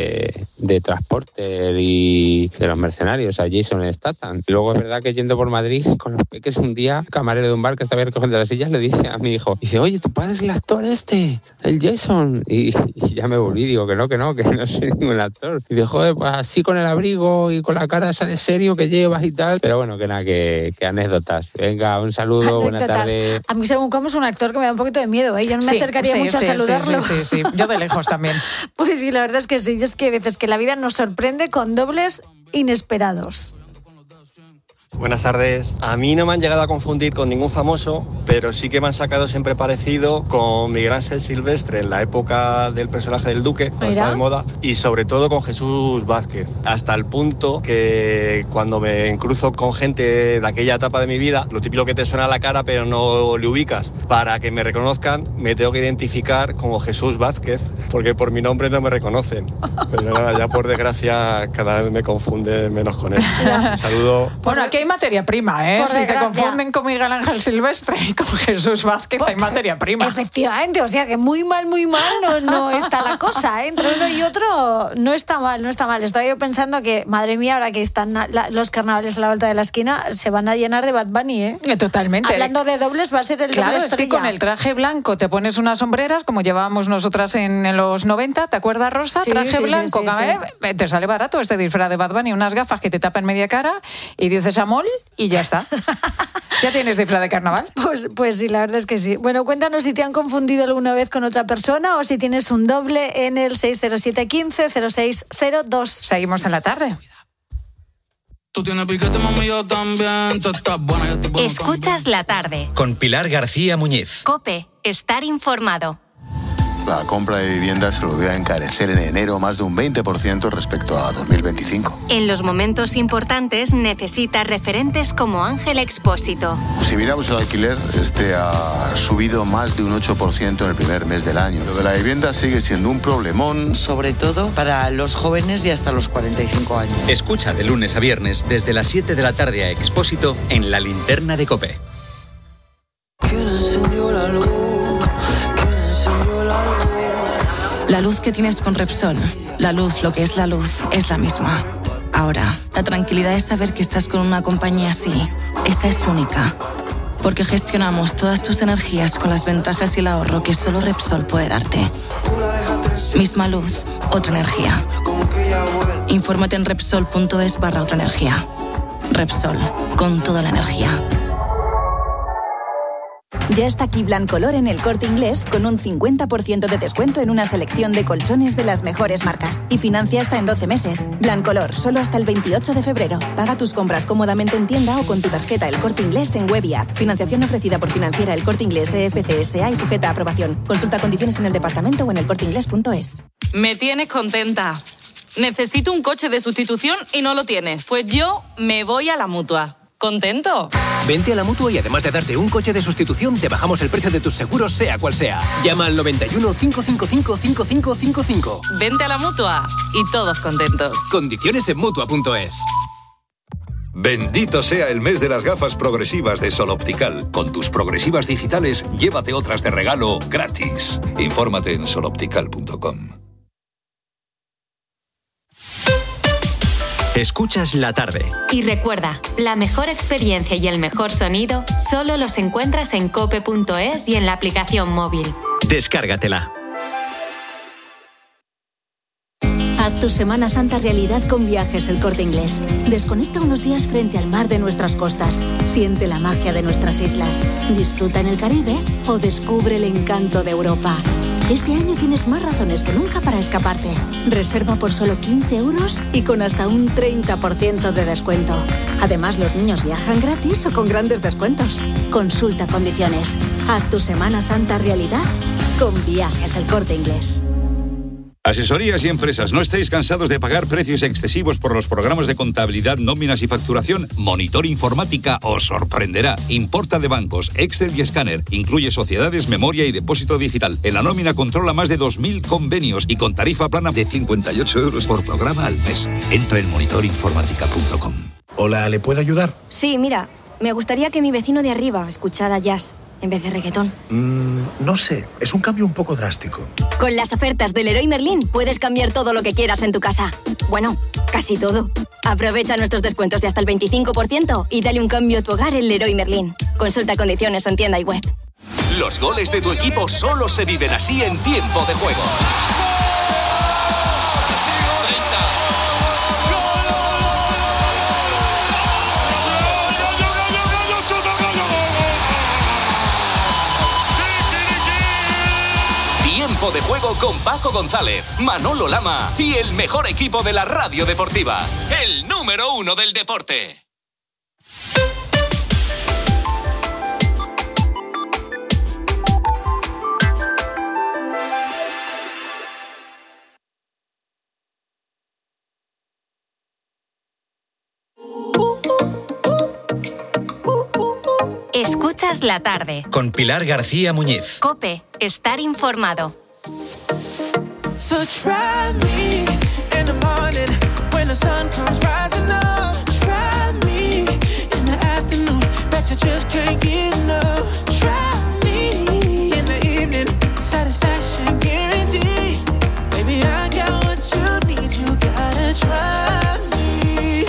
de Transporter y de Los Mercenarios, a Jason Statham. Luego es verdad que yendo por Madrid con los peques un día, el camarero de un bar que estaba recogiendo las sillas le dice a mi hijo, dice, oye, tu padre es el actor el Jason. Y ya me volví, digo que no soy ningún actor. Y dijo, joder, pues así con el abrigo y con la cara esa de serio que llevas y tal. Pero bueno, que nada, que anécdotas. Venga, un saludo, buenas tardes. A mí según cómo es un actor que me da un poquito de miedo, ¿eh? Yo no me acercaría mucho a saludarlo. Sí, yo de lejos también. Pues sí, la verdad es que sí, es que a veces que la vida nos sorprende con dobles inesperados. Buenas tardes. A mí no me han llegado a confundir con ningún famoso, pero sí que me han sacado siempre parecido con Miguel Ángel Silvestre en la época del personaje del Duque, cuando estaba de moda, y sobre todo con Jesús Vázquez, hasta el punto que cuando me cruzo con gente de aquella etapa de mi vida, lo típico que te suena a la cara pero no le ubicas, para que me reconozcan me tengo que identificar como Jesús Vázquez, porque por mi nombre no me reconocen. Pero nada, ya por desgracia cada vez me confunde menos con él. Un saludo. Bueno, aquí hay materia prima, ¿eh? Si te confunden con Miguel Ángel Silvestre y con Jesús Vázquez, hay materia prima. Efectivamente, o sea que muy mal no está la cosa, ¿eh? Entre uno y otro no está mal. Estaba yo pensando que, madre mía, ahora que están los carnavales a la vuelta de la esquina, se van a llenar de Bad Bunny, ¿eh? Totalmente. Hablando de dobles, va a ser el doble estrella. Es que con el traje blanco te pones unas sombreras, como llevábamos nosotras en los 90, ¿te acuerdas, Rosa? Sí, traje blanco, sí. Te sale barato este disfraz de Bad Bunny, unas gafas que te tapan media cara y dices amor y ya está. ¿Ya tienes disfraz de carnaval? Pues sí, la verdad es que sí. Bueno, cuéntanos si te han confundido alguna vez con otra persona o si tienes un doble en el 607 15 0602. Seguimos en la tarde. Escuchas la tarde. Con Pilar García Muñiz. COPE. Estar informado. La compra de viviendas se volvió a encarecer en enero más de un 20% respecto a 2025. En los momentos importantes necesitas referentes como Ángel Expósito. Si miramos el alquiler, este ha subido más de un 8% en el primer mes del año. Lo de la vivienda sigue siendo un problemón. Sobre todo para los jóvenes y hasta los 45 años. Escucha de lunes a viernes desde las 7 de la tarde a Expósito en La Linterna de COPE. ¿Quién encendió la luz? La luz que tienes con Repsol, la luz, lo que es la luz, es la misma. Ahora, la tranquilidad es saber que estás con una compañía así. Esa es única. Porque gestionamos todas tus energías con las ventajas y el ahorro que solo Repsol puede darte. Misma luz, otra energía. Infórmate en Repsol.es/otra energía. Repsol, con toda la energía. Ya está aquí Blancolor en El Corte Inglés con un 50% de descuento en una selección de colchones de las mejores marcas. Y financia hasta en 12 meses. Blancolor, solo hasta el 28 de febrero. Paga tus compras cómodamente en tienda o con tu tarjeta El Corte Inglés en web y app. Financiación ofrecida por Financiera El Corte Inglés EFCSA y sujeta a aprobación. Consulta condiciones en el departamento o en elcorteinglés.es. Me tienes contenta. Necesito un coche de sustitución y no lo tienes. Pues yo me voy a la Mutua. ¿Contento? Vente a la Mutua y además de darte un coche de sustitución, te bajamos el precio de tus seguros, sea cual sea. Llama al 91 555 5555. Vente a la Mutua y todos contentos. Condiciones en Mutua.es. Bendito sea el mes de las gafas progresivas de Sol Optical. Con tus progresivas digitales, llévate otras de regalo gratis. Infórmate en soloptical.com. Escuchas la tarde. Y recuerda, la mejor experiencia y el mejor sonido solo los encuentras en cope.es y en la aplicación móvil. Descárgatela. Haz tu Semana Santa realidad con Viajes El Corte Inglés. Desconecta unos días frente al mar de nuestras costas. Siente la magia de nuestras islas. Disfruta en el Caribe o descubre el encanto de Europa. Este año tienes más razones que nunca para escaparte. Reserva por solo 15 euros y con hasta un 30% de descuento. Además, los niños viajan gratis o con grandes descuentos. Consulta condiciones. Haz tu Semana Santa realidad con Viajes El Corte Inglés. Asesorías y empresas, ¿no estáis cansados de pagar precios excesivos por los programas de contabilidad, nóminas y facturación? Monitor Informática os sorprenderá. Importa de bancos, Excel y escáner. Incluye sociedades, memoria y depósito digital. En la nómina controla más de 2.000 convenios y con tarifa plana de 58 euros por programa al mes. Entra en monitorinformática.com. Hola, ¿le puedo ayudar? Sí, mira, me gustaría que mi vecino de arriba escuchara jazz en vez de reggaetón. No sé, es un cambio un poco drástico. Con las ofertas del Leroy Merlin puedes cambiar todo lo que quieras en tu casa. Bueno, casi todo. Aprovecha nuestros descuentos de hasta el 25% y dale un cambio a tu hogar en Leroy Merlin. Consulta condiciones en tienda y web. Los goles de tu equipo solo se viven así en Tiempo de Juego. Tiempo de Juego con Paco González, Manolo Lama y el mejor equipo de la radio deportiva. El número 1 del deporte. Escuchas la tarde. Con Pilar García Muñiz. COPE. Estar informado. So try me in the morning when the sun comes rising up. Try me in the afternoon, bet you just can't get enough. Try me in the evening, satisfaction guaranteed. Baby, I got what you need, you gotta try me.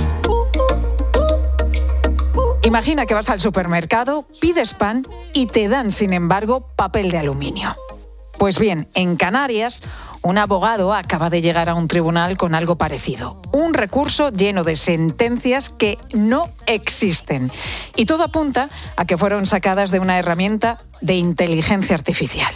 Imagina que vas al supermercado, pides pan y te dan, sin embargo, papel de aluminio. Pues bien, en Canarias, un abogado acaba de llegar a un tribunal con algo parecido. Un recurso lleno de sentencias que no existen. Y todo apunta a que fueron sacadas de una herramienta de inteligencia artificial.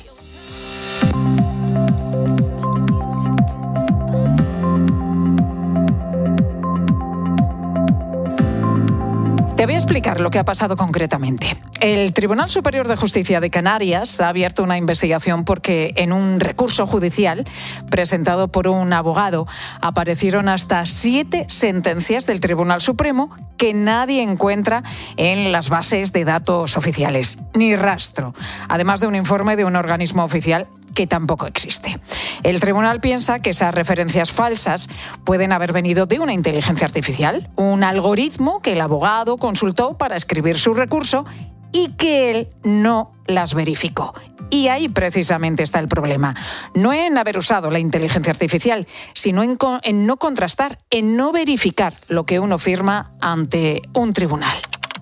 Te voy a explicar lo que ha pasado concretamente. El Tribunal Superior de Justicia de Canarias ha abierto una investigación porque en un recurso judicial presentado por un abogado aparecieron hasta 7 sentencias del Tribunal Supremo que nadie encuentra en las bases de datos oficiales, ni rastro, además de un informe de un organismo oficial que tampoco existe. El tribunal piensa que esas referencias falsas pueden haber venido de una inteligencia artificial, un algoritmo que el abogado consultó para escribir su recurso y que él no las verificó. Y ahí precisamente está el problema. No en haber usado la inteligencia artificial, sino en no contrastar, en no verificar lo que uno firma ante un tribunal.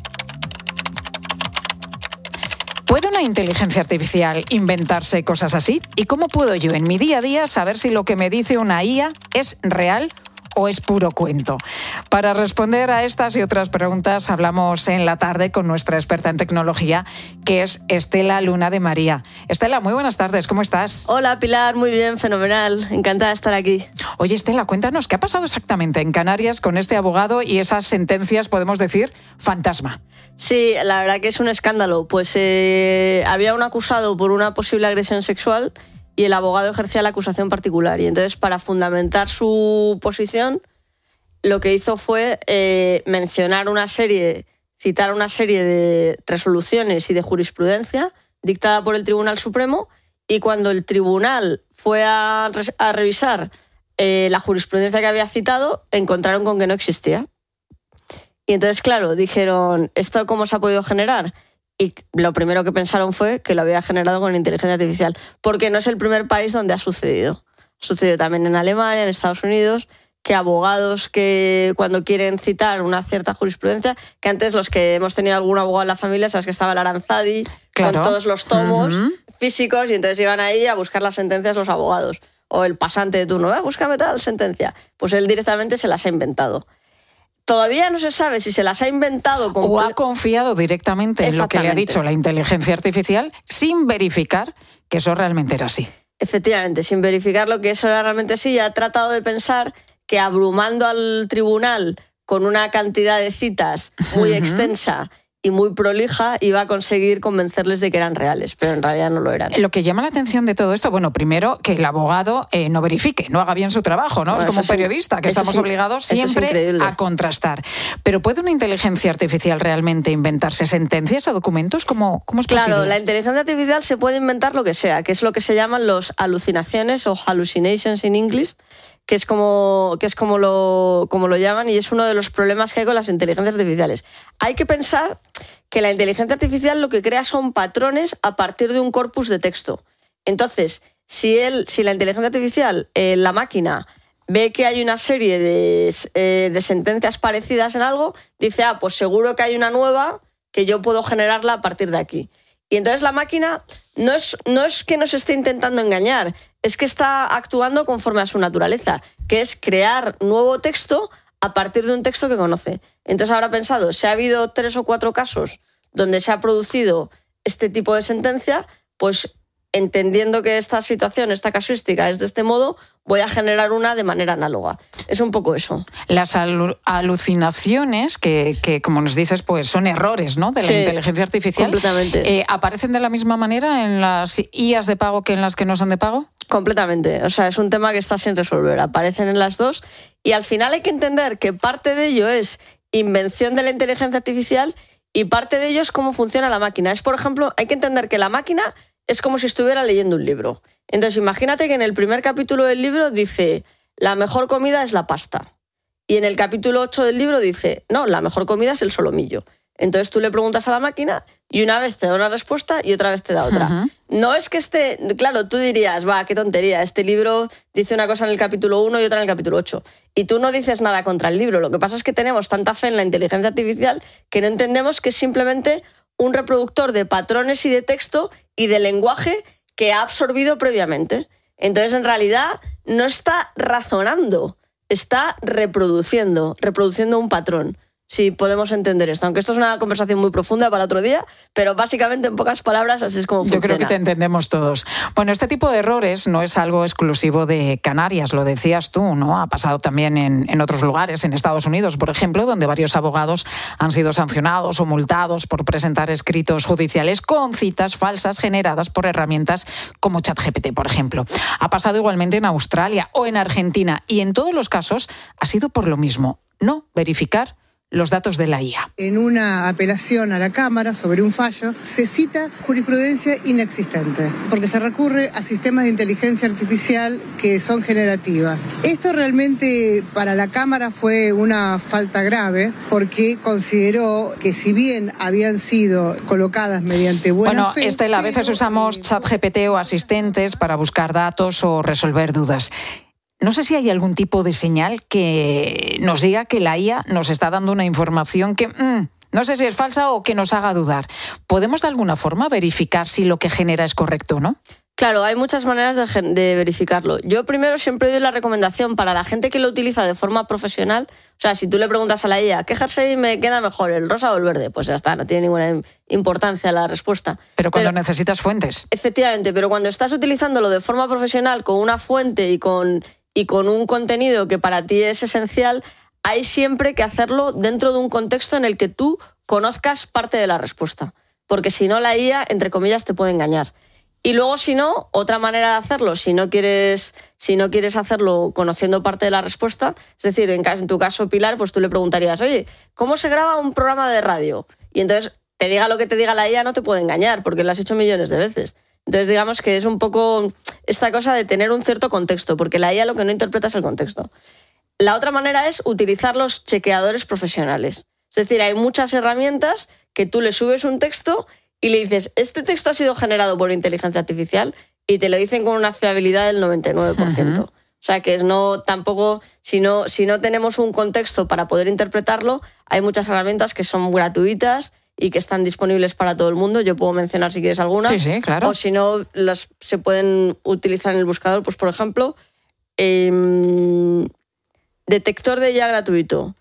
¿Puede una inteligencia artificial inventarse cosas así? ¿Y cómo puedo yo en mi día a día saber si lo que me dice una IA es real o es puro cuento? Para responder a estas y otras preguntas hablamos en la tarde con nuestra experta en tecnología, que es Estela Luna de María. Estela, muy buenas tardes, ¿cómo estás? Hola Pilar, muy bien, fenomenal, encantada de estar aquí. Oye Estela, cuéntanos, ¿qué ha pasado exactamente en Canarias con este abogado y esas sentencias, podemos decir, fantasma? Sí, la verdad que es un escándalo, pues había un acusado por una posible agresión sexual y el abogado ejercía la acusación particular. Y entonces, para fundamentar su posición, lo que hizo fue citar una serie de resoluciones y de jurisprudencia dictada por el Tribunal Supremo, y cuando el tribunal fue a revisar la jurisprudencia que había citado, encontraron con que no existía. Y entonces, claro, dijeron, ¿esto cómo se ha podido generar? Y lo primero que pensaron fue que lo había generado con inteligencia artificial, porque no es el primer país donde ha sucedido. Ha sucedido también en Alemania, en Estados Unidos, que abogados que cuando quieren citar una cierta jurisprudencia, que antes los que hemos tenido algún abogado en la familia, sabes que estaba el Aranzadi, claro, con todos los tomos físicos, y entonces iban ahí a buscar las sentencias los abogados. O el pasante de turno, búscame tal sentencia. Pues él directamente se las ha inventado. Todavía no se sabe si se las ha inventado o ha confiado directamente en lo que le ha dicho la inteligencia artificial sin verificar que eso realmente era así. Efectivamente, sin verificarlo que eso era realmente así, ya ha tratado de pensar que abrumando al tribunal con una cantidad de citas muy extensa y muy prolija, iba a conseguir convencerles de que eran reales, pero en realidad no lo eran. Lo que llama la atención de todo esto, bueno, primero que el abogado no verifique, no haga bien su trabajo, ¿no? Bueno, es como periodista, que estamos obligados siempre a contrastar. Pero ¿puede una inteligencia artificial realmente inventarse sentencias o documentos? ¿Cómo es posible? Claro, la inteligencia artificial se puede inventar lo que sea, que es lo que se llaman los alucinaciones o hallucinations en inglés, que es como lo llaman, y es uno de los problemas que hay con las inteligencias artificiales. Hay que pensar que la inteligencia artificial lo que crea son patrones a partir de un corpus de texto. Entonces, si la inteligencia artificial, la máquina, ve que hay una serie de sentencias parecidas en algo, dice, pues seguro que hay una nueva que yo puedo generarla a partir de aquí. Y entonces la máquina no es que nos esté intentando engañar, es que está actuando conforme a su naturaleza, que es crear nuevo texto a partir de un texto que conoce. Entonces habrá pensado, si ha habido 3 o 4 casos donde se ha producido este tipo de sentencia, pues entendiendo que esta situación, esta casuística es de este modo, voy a generar una de manera análoga. Es un poco eso. Las alucinaciones, que como nos dices, pues son errores, ¿no?, de la inteligencia artificial. Completamente. ¿Aparecen de la misma manera en las IAs de pago que en las que no son de pago? Completamente. O sea, es un tema que está sin resolver. Aparecen en las dos y al final hay que entender que parte de ello es invención de la inteligencia artificial y parte de ello es cómo funciona la máquina. Es, por ejemplo, hay que entender que la máquina es como si estuviera leyendo un libro. Entonces, imagínate que en el primer capítulo del libro dice, la mejor comida es la pasta. Y en el capítulo 8 del libro dice, no, la mejor comida es el solomillo. Entonces tú le preguntas a la máquina y una vez te da una respuesta y otra vez te da otra. No es que esté... Claro, tú dirías, qué tontería, este libro dice una cosa en el capítulo 1 y otra en el capítulo 8. Y tú no dices nada contra el libro. Lo que pasa es que tenemos tanta fe en la inteligencia artificial que no entendemos que es simplemente un reproductor de patrones y de texto y de lenguaje que ha absorbido previamente. Entonces, en realidad, no está razonando, está reproduciendo un patrón. Sí, podemos entender esto, aunque esto es una conversación muy profunda para otro día, pero básicamente en pocas palabras así es como funciona. Yo creo que te entendemos todos. Bueno, este tipo de errores no es algo exclusivo de Canarias, lo decías tú, ¿no? Ha pasado también en otros lugares, en Estados Unidos, por ejemplo, donde varios abogados han sido sancionados o multados por presentar escritos judiciales con citas falsas generadas por herramientas como ChatGPT, por ejemplo. Ha pasado igualmente en Australia o en Argentina y en todos los casos ha sido por lo mismo, no verificar los datos de la IA. En una apelación a la Cámara sobre un fallo, se cita jurisprudencia inexistente, porque se recurre a sistemas de inteligencia artificial que son generativas. Esto realmente para la Cámara fue una falta grave, porque consideró que si bien habían sido colocadas mediante buena fe... Bueno, a veces usamos ChatGPT o asistentes para buscar datos o resolver dudas. No sé si hay algún tipo de señal que nos diga que la IA nos está dando una información que no sé si es falsa o que nos haga dudar. ¿Podemos de alguna forma verificar si lo que genera es correcto o no? Claro, hay muchas maneras de verificarlo. Yo primero siempre doy la recomendación para la gente que lo utiliza de forma profesional. O sea, si tú le preguntas a la IA, ¿qué jersey me queda mejor, el rosa o el verde? Pues ya está, no tiene ninguna importancia la respuesta. Pero cuando necesitas fuentes. Efectivamente, pero cuando estás utilizándolo de forma profesional con una fuente y con un contenido que para ti es esencial, hay siempre que hacerlo dentro de un contexto en el que tú conozcas parte de la respuesta. Porque si no, la IA, entre comillas, te puede engañar. Y luego, si no, otra manera de hacerlo, si no quieres hacerlo conociendo parte de la respuesta, es decir, en tu caso, Pilar, pues tú le preguntarías, oye, ¿cómo se graba un programa de radio? Y entonces, te diga lo que te diga la IA, no te puede engañar, porque lo has hecho millones de veces. Entonces, digamos que es un poco esta cosa de tener un cierto contexto, porque la IA lo que no interpreta es el contexto. La otra manera es utilizar los chequeadores profesionales. Es decir, hay muchas herramientas que tú le subes un texto y le dices, este texto ha sido generado por inteligencia artificial, y te lo dicen con una fiabilidad del 99%. O sea, que tampoco, si no tenemos un contexto para poder interpretarlo, hay muchas herramientas que son gratuitas y que están disponibles para todo el mundo. Yo puedo mencionar si quieres alguna. Sí, claro. O si no, se pueden utilizar en el buscador. Pues, por ejemplo, detector de IA gratuito,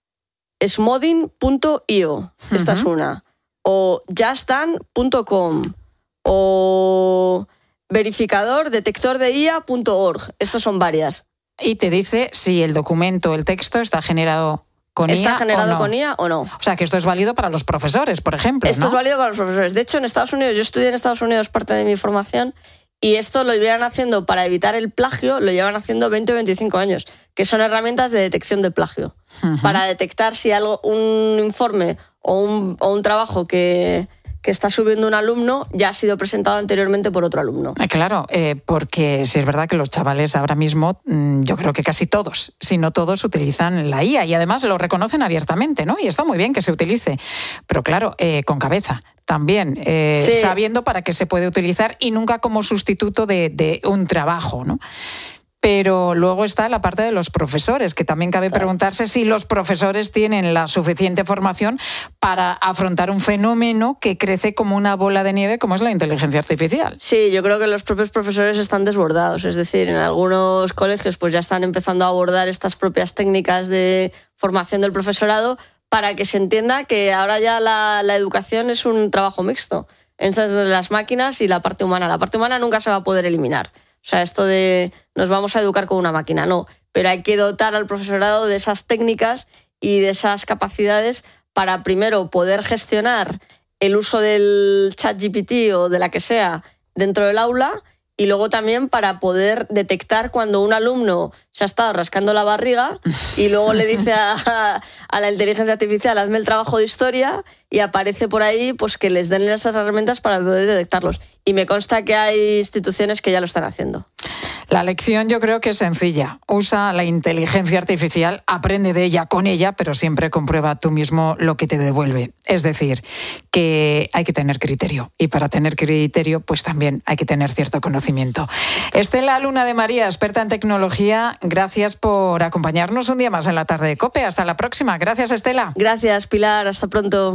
smodin.io, esta es una. O justdan.com, o verificador detector de IA.org. Estos son varias. Y te dice si el documento, el texto está generado con IA. ¿Está generado con IA o no? O sea, que esto es válido para los profesores, por ejemplo. Esto es válido para los profesores. De hecho, en Estados Unidos, yo estudié en Estados Unidos parte de mi formación, y esto lo llevan haciendo para evitar el plagio, lo llevan haciendo 20 o 25 años, que son herramientas de detección de plagio. Para detectar si un informe o un trabajo que está subiendo un alumno ya ha sido presentado anteriormente por otro alumno. Claro, porque si es verdad que los chavales ahora mismo, yo creo que casi todos, si no todos, utilizan la IA y además lo reconocen abiertamente, ¿no? Y está muy bien que se utilice, pero claro, con cabeza. También, sí, sabiendo para qué se puede utilizar y nunca como sustituto de un trabajo, ¿no? Pero luego está la parte de los profesores, que también cabe preguntarse si los profesores tienen la suficiente formación para afrontar un fenómeno que crece como una bola de nieve, como es la inteligencia artificial. Sí, yo creo que los propios profesores están desbordados. Es decir, en algunos colegios pues ya están empezando a abordar estas propias técnicas de formación del profesorado para que se entienda que ahora ya la educación es un trabajo mixto entre las máquinas y la parte humana. La parte humana nunca se va a poder eliminar. O sea, esto de nos vamos a educar con una máquina, no. Pero hay que dotar al profesorado de esas técnicas y de esas capacidades para primero poder gestionar el uso del ChatGPT o de la que sea dentro del aula, y luego también para poder detectar cuando un alumno se ha estado rascando la barriga y luego le dice a la inteligencia artificial, hazme el trabajo de historia, y aparece por ahí pues que les den estas herramientas para poder detectarlos. Y me consta que hay instituciones que ya lo están haciendo. La lección yo creo que es sencilla. Usa la inteligencia artificial, aprende de ella con ella, pero siempre comprueba tú mismo lo que te devuelve. Es decir, que hay que tener criterio. Y para tener criterio, pues también hay que tener cierto conocimiento. Estela Luna de María, experta en tecnología, gracias por acompañarnos un día más en la tarde de COPE. Hasta la próxima. Gracias, Estela. Gracias, Pilar. Hasta pronto.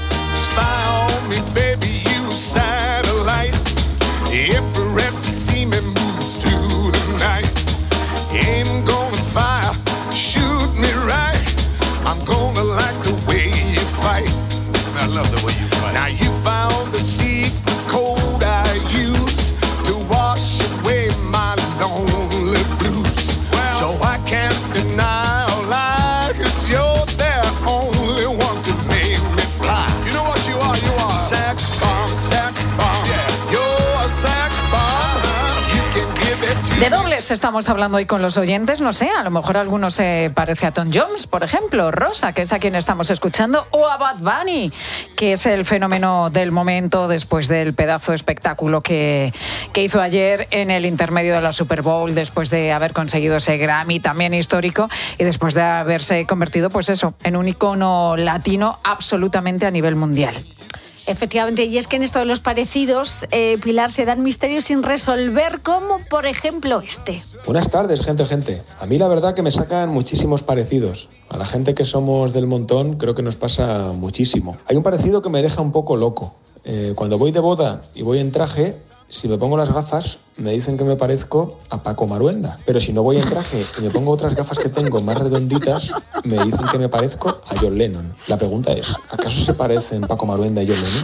Ain't gonna fire, shoot me right. I'm gonna like the way you fight. I love the way you fight. Now you found the secret code I use to wash away my lonely blues. Well, so I can't deny or lie, 'cause you're the only one to make me fly. You know what you are? You are sex bomb, sex bomb. Yeah, you're a sex bomb. You can give it to De dobles estamos hablando hoy con los oyentes, no sé, a lo mejor alguno se parece a Tom Jones, por ejemplo, Rosa, que es a quien estamos escuchando, o a Bad Bunny, que es el fenómeno del momento después del pedazo de espectáculo que hizo ayer en el intermedio de la Super Bowl, después de haber conseguido ese Grammy también histórico y después de haberse convertido, pues eso, en un icono latino absolutamente a nivel mundial. Efectivamente, y es que en esto de los parecidos, Pilar, se dan misterios sin resolver, como por ejemplo este. Buenas tardes, gente. A mí la verdad que me sacan muchísimos parecidos. A la gente que somos del montón creo que nos pasa muchísimo. Hay un parecido que me deja un poco loco. Cuando voy de boda y voy en traje, si me pongo las gafas, me dicen que me parezco a Paco Maruenda. Pero si no voy en traje y me pongo otras gafas que tengo más redonditas, me dicen que me parezco a John Lennon. La pregunta es, ¿acaso se parecen Paco Maruenda y John Lennon?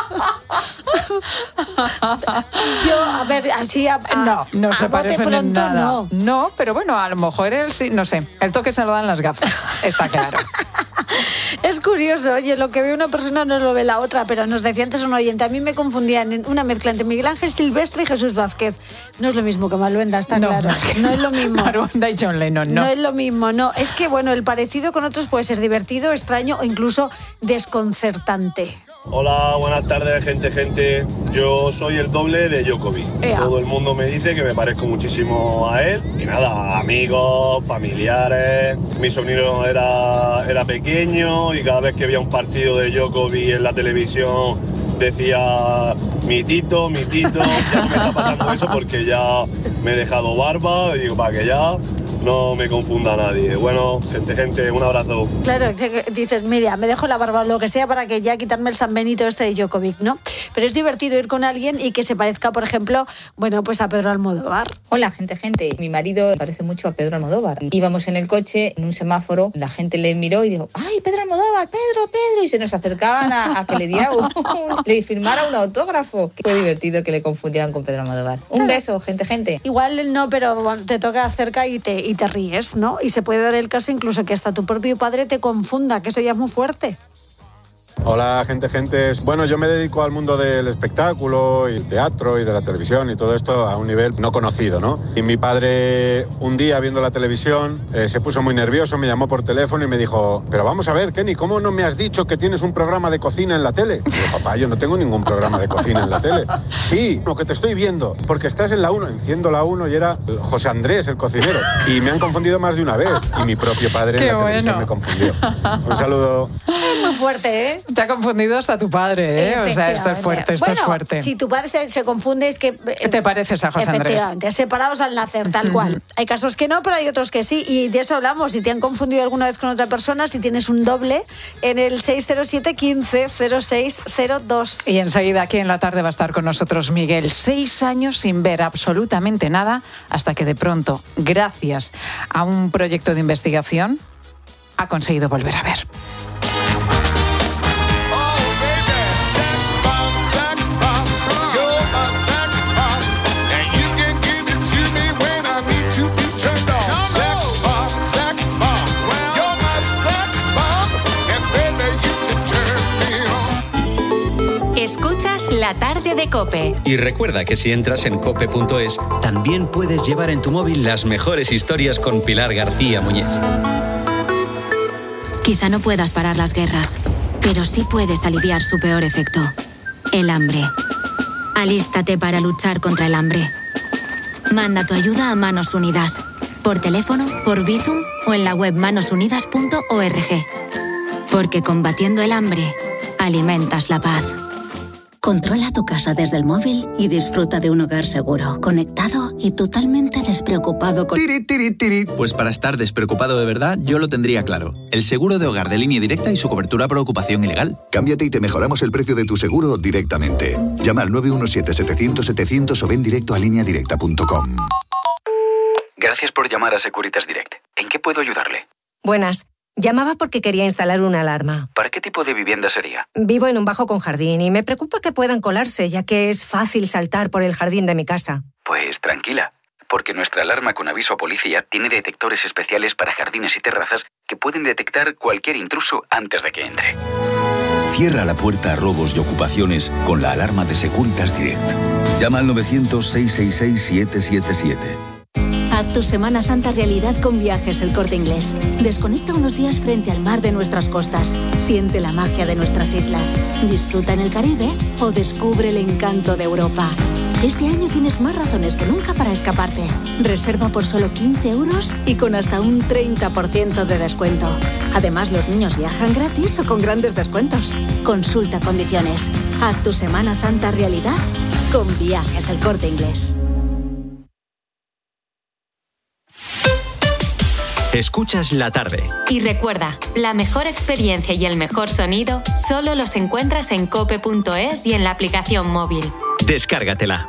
Yo, a ver, así No se parecen pronto, en nada. no. No, pero bueno, a lo mejor él sí, no sé, el toque se lo dan las gafas, está claro. Es curioso, oye, lo que ve una persona no lo ve la otra, pero nos decía antes un oyente, a mí me confundían en una mezcla entre Miguel Ángel Silvestre y Jesús Vázquez. No es lo mismo que Maluenda, está claro. No es lo mismo. Maluenda y John Lennon, no. No es lo mismo, no. Es que, bueno, el parecido con otros puede ser divertido, extraño o incluso desconcertante. Hola, buenas tardes, gente. Yo soy el doble de Djokovic. Todo el mundo me dice que me parezco muchísimo a él. Y nada, amigos, familiares. Mi sobrino era pequeño y cada vez que había un partido de Djokovic en la televisión decía mi tito. Ya no me está pasando eso porque ya me he dejado barba. Y digo, para que ya no me confunda a nadie. Bueno, gente, un abrazo. Claro, dices, mira, me dejo la barba, lo que sea, para que ya quitarme el San Benito este de Djokovic, ¿no? Pero es divertido ir con alguien y que se parezca, por ejemplo, bueno, pues a Pedro Almodóvar. Hola, gente. Mi marido parece mucho a Pedro Almodóvar. Íbamos en el coche, en un semáforo, la gente le miró y dijo, ¡ay, Pedro Almodóvar, Pedro! Y se nos acercaban a que le diera le firmara un autógrafo. Fue divertido que le confundieran con Pedro Almodóvar. Un beso, gente. Igual no, pero te toca cerca y te ríes, ¿no? Y se puede dar el caso incluso que hasta tu propio padre te confunda, que eso ya es muy fuerte. Hola, gente. Bueno, yo me dedico al mundo del espectáculo y el teatro y de la televisión y todo esto a un nivel no conocido, ¿no? Y mi padre, un día viendo la televisión, se puso muy nervioso, me llamó por teléfono y me dijo, pero vamos a ver, Kenny, ¿cómo no me has dicho que tienes un programa de cocina en la tele? Y yo, papá, yo no tengo ningún programa de cocina en la tele. Sí, lo que te estoy viendo, porque estás en la 1. Enciendo la 1 y era José Andrés, el cocinero. Y me han confundido más de una vez. Y mi propio padre en la televisión me confundió. Un saludo. Es muy fuerte, ¿eh? Te ha confundido hasta tu padre, ¿eh? O sea, esto es fuerte, es fuerte. Si tu padre se confunde es que... te pareces a José Andrés. Efectivamente, separados al nacer, tal cual. Hay casos que no, pero hay otros que sí, y de eso hablamos. Si te han confundido alguna vez con otra persona, si tienes un doble, en el 607 15 0602. Y enseguida aquí en la tarde va a estar con nosotros Miguel. 6 años sin ver absolutamente nada, hasta que de pronto, gracias a un proyecto de investigación, ha conseguido volver a ver. Escuchas La Tarde de COPE. Y recuerda que si entras en cope.es, también puedes llevar en tu móvil las mejores historias con Pilar García Muñiz. Quizá no puedas parar las guerras, pero sí puedes aliviar su peor efecto, el hambre. Alístate para luchar contra el hambre. Manda tu ayuda a Manos Unidas, por teléfono, por Bizum o en la web manosunidas.org. Porque combatiendo el hambre, alimentas la paz. Controla tu casa desde el móvil y disfruta de un hogar seguro, conectado y totalmente despreocupado con... Pues para estar despreocupado de verdad, yo lo tendría claro. El seguro de hogar de Línea Directa y su cobertura por ocupación ilegal. Cámbiate y te mejoramos el precio de tu seguro directamente. Llama al 917-700-700 o ven directo a lineadirecta.com. Gracias por llamar a Securitas Direct. ¿En qué puedo ayudarle? Buenas. Llamaba porque quería instalar una alarma. ¿Para qué tipo de vivienda sería? Vivo en un bajo con jardín y me preocupa que puedan colarse, ya que es fácil saltar por el jardín de mi casa. Pues tranquila, porque nuestra alarma con aviso a policía tiene detectores especiales para jardines y terrazas que pueden detectar cualquier intruso antes de que entre. Cierra la puerta a robos y ocupaciones con la alarma de Securitas Direct. Llama al 900-666-777. Haz tu Semana Santa realidad con Viajes El Corte Inglés. Desconecta unos días frente al mar de nuestras costas. Siente la magia de nuestras islas. Disfruta en el Caribe o descubre el encanto de Europa. Este año tienes más razones que nunca para escaparte. Reserva por solo 15 euros y con hasta un 30% de descuento. Además, los niños viajan gratis o con grandes descuentos. Consulta condiciones. Haz tu Semana Santa realidad con Viajes El Corte Inglés. Escuchas La Tarde. Y recuerda, la mejor experiencia y el mejor sonido solo los encuentras en cope.es y en la aplicación móvil. Descárgatela.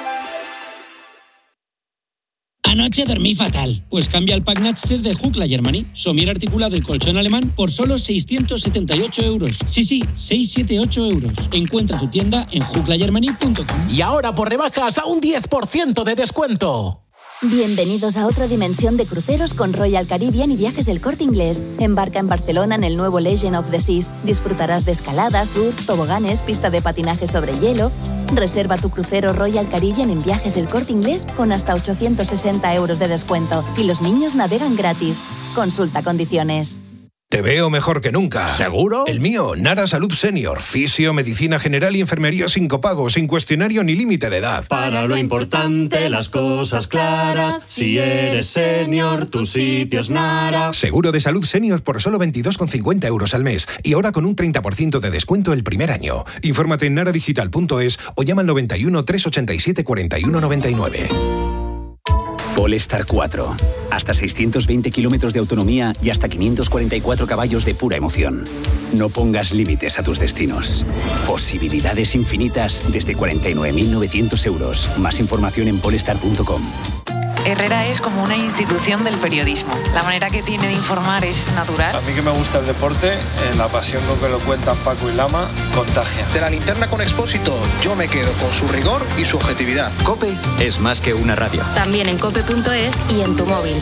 Anoche dormí fatal. Pues cambia el pack Natcher de Huckla Germany. Somier articulado y colchón alemán por solo 678 euros. Sí, 678 euros. Encuentra tu tienda en hucklagermany.com. Y ahora por rebajas a un 10% de descuento. Bienvenidos a otra dimensión de cruceros con Royal Caribbean y Viajes El Corte Inglés. Embarca en Barcelona en el nuevo Legend of the Seas. Disfrutarás de escalada, surf, toboganes, pista de patinaje sobre hielo. Reserva tu crucero Royal Caribbean en Viajes El Corte Inglés con hasta 860 euros de descuento. Y los niños navegan gratis. Consulta condiciones. Te veo mejor que nunca. ¿Seguro? El mío, Nara Salud Senior. Fisio, medicina general y enfermería sin copago, sin cuestionario ni límite de edad. Para lo importante, las cosas claras. Si eres senior, tu sitio es Nara. Seguro de salud senior por solo 22,50 euros al mes. Y ahora con un 30% de descuento el primer año. Infórmate en naradigital.es o llama al 91 387 41 99. Polestar 4. Hasta 620 kilómetros de autonomía y hasta 544 caballos de pura emoción. No pongas límites a tus destinos. Posibilidades infinitas desde 49.900 euros. Más información en polestar.com. Herrera es como una institución del periodismo. La manera que tiene de informar es natural. A mí que me gusta el deporte, la pasión con que lo cuentan Paco y Lama contagia. De la linterna con Expósito, yo me quedo con su rigor y su objetividad. COPE es más que una radio. También en cope.es y en tu móvil.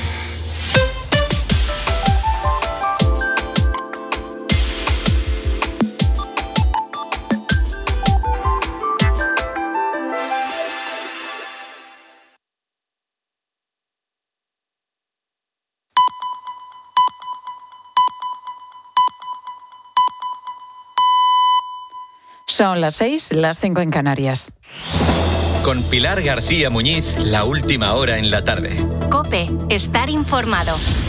Son las 6, las 5 en Canarias. Con Pilar García Muñiz, la última hora en la tarde. COPE, estar informado.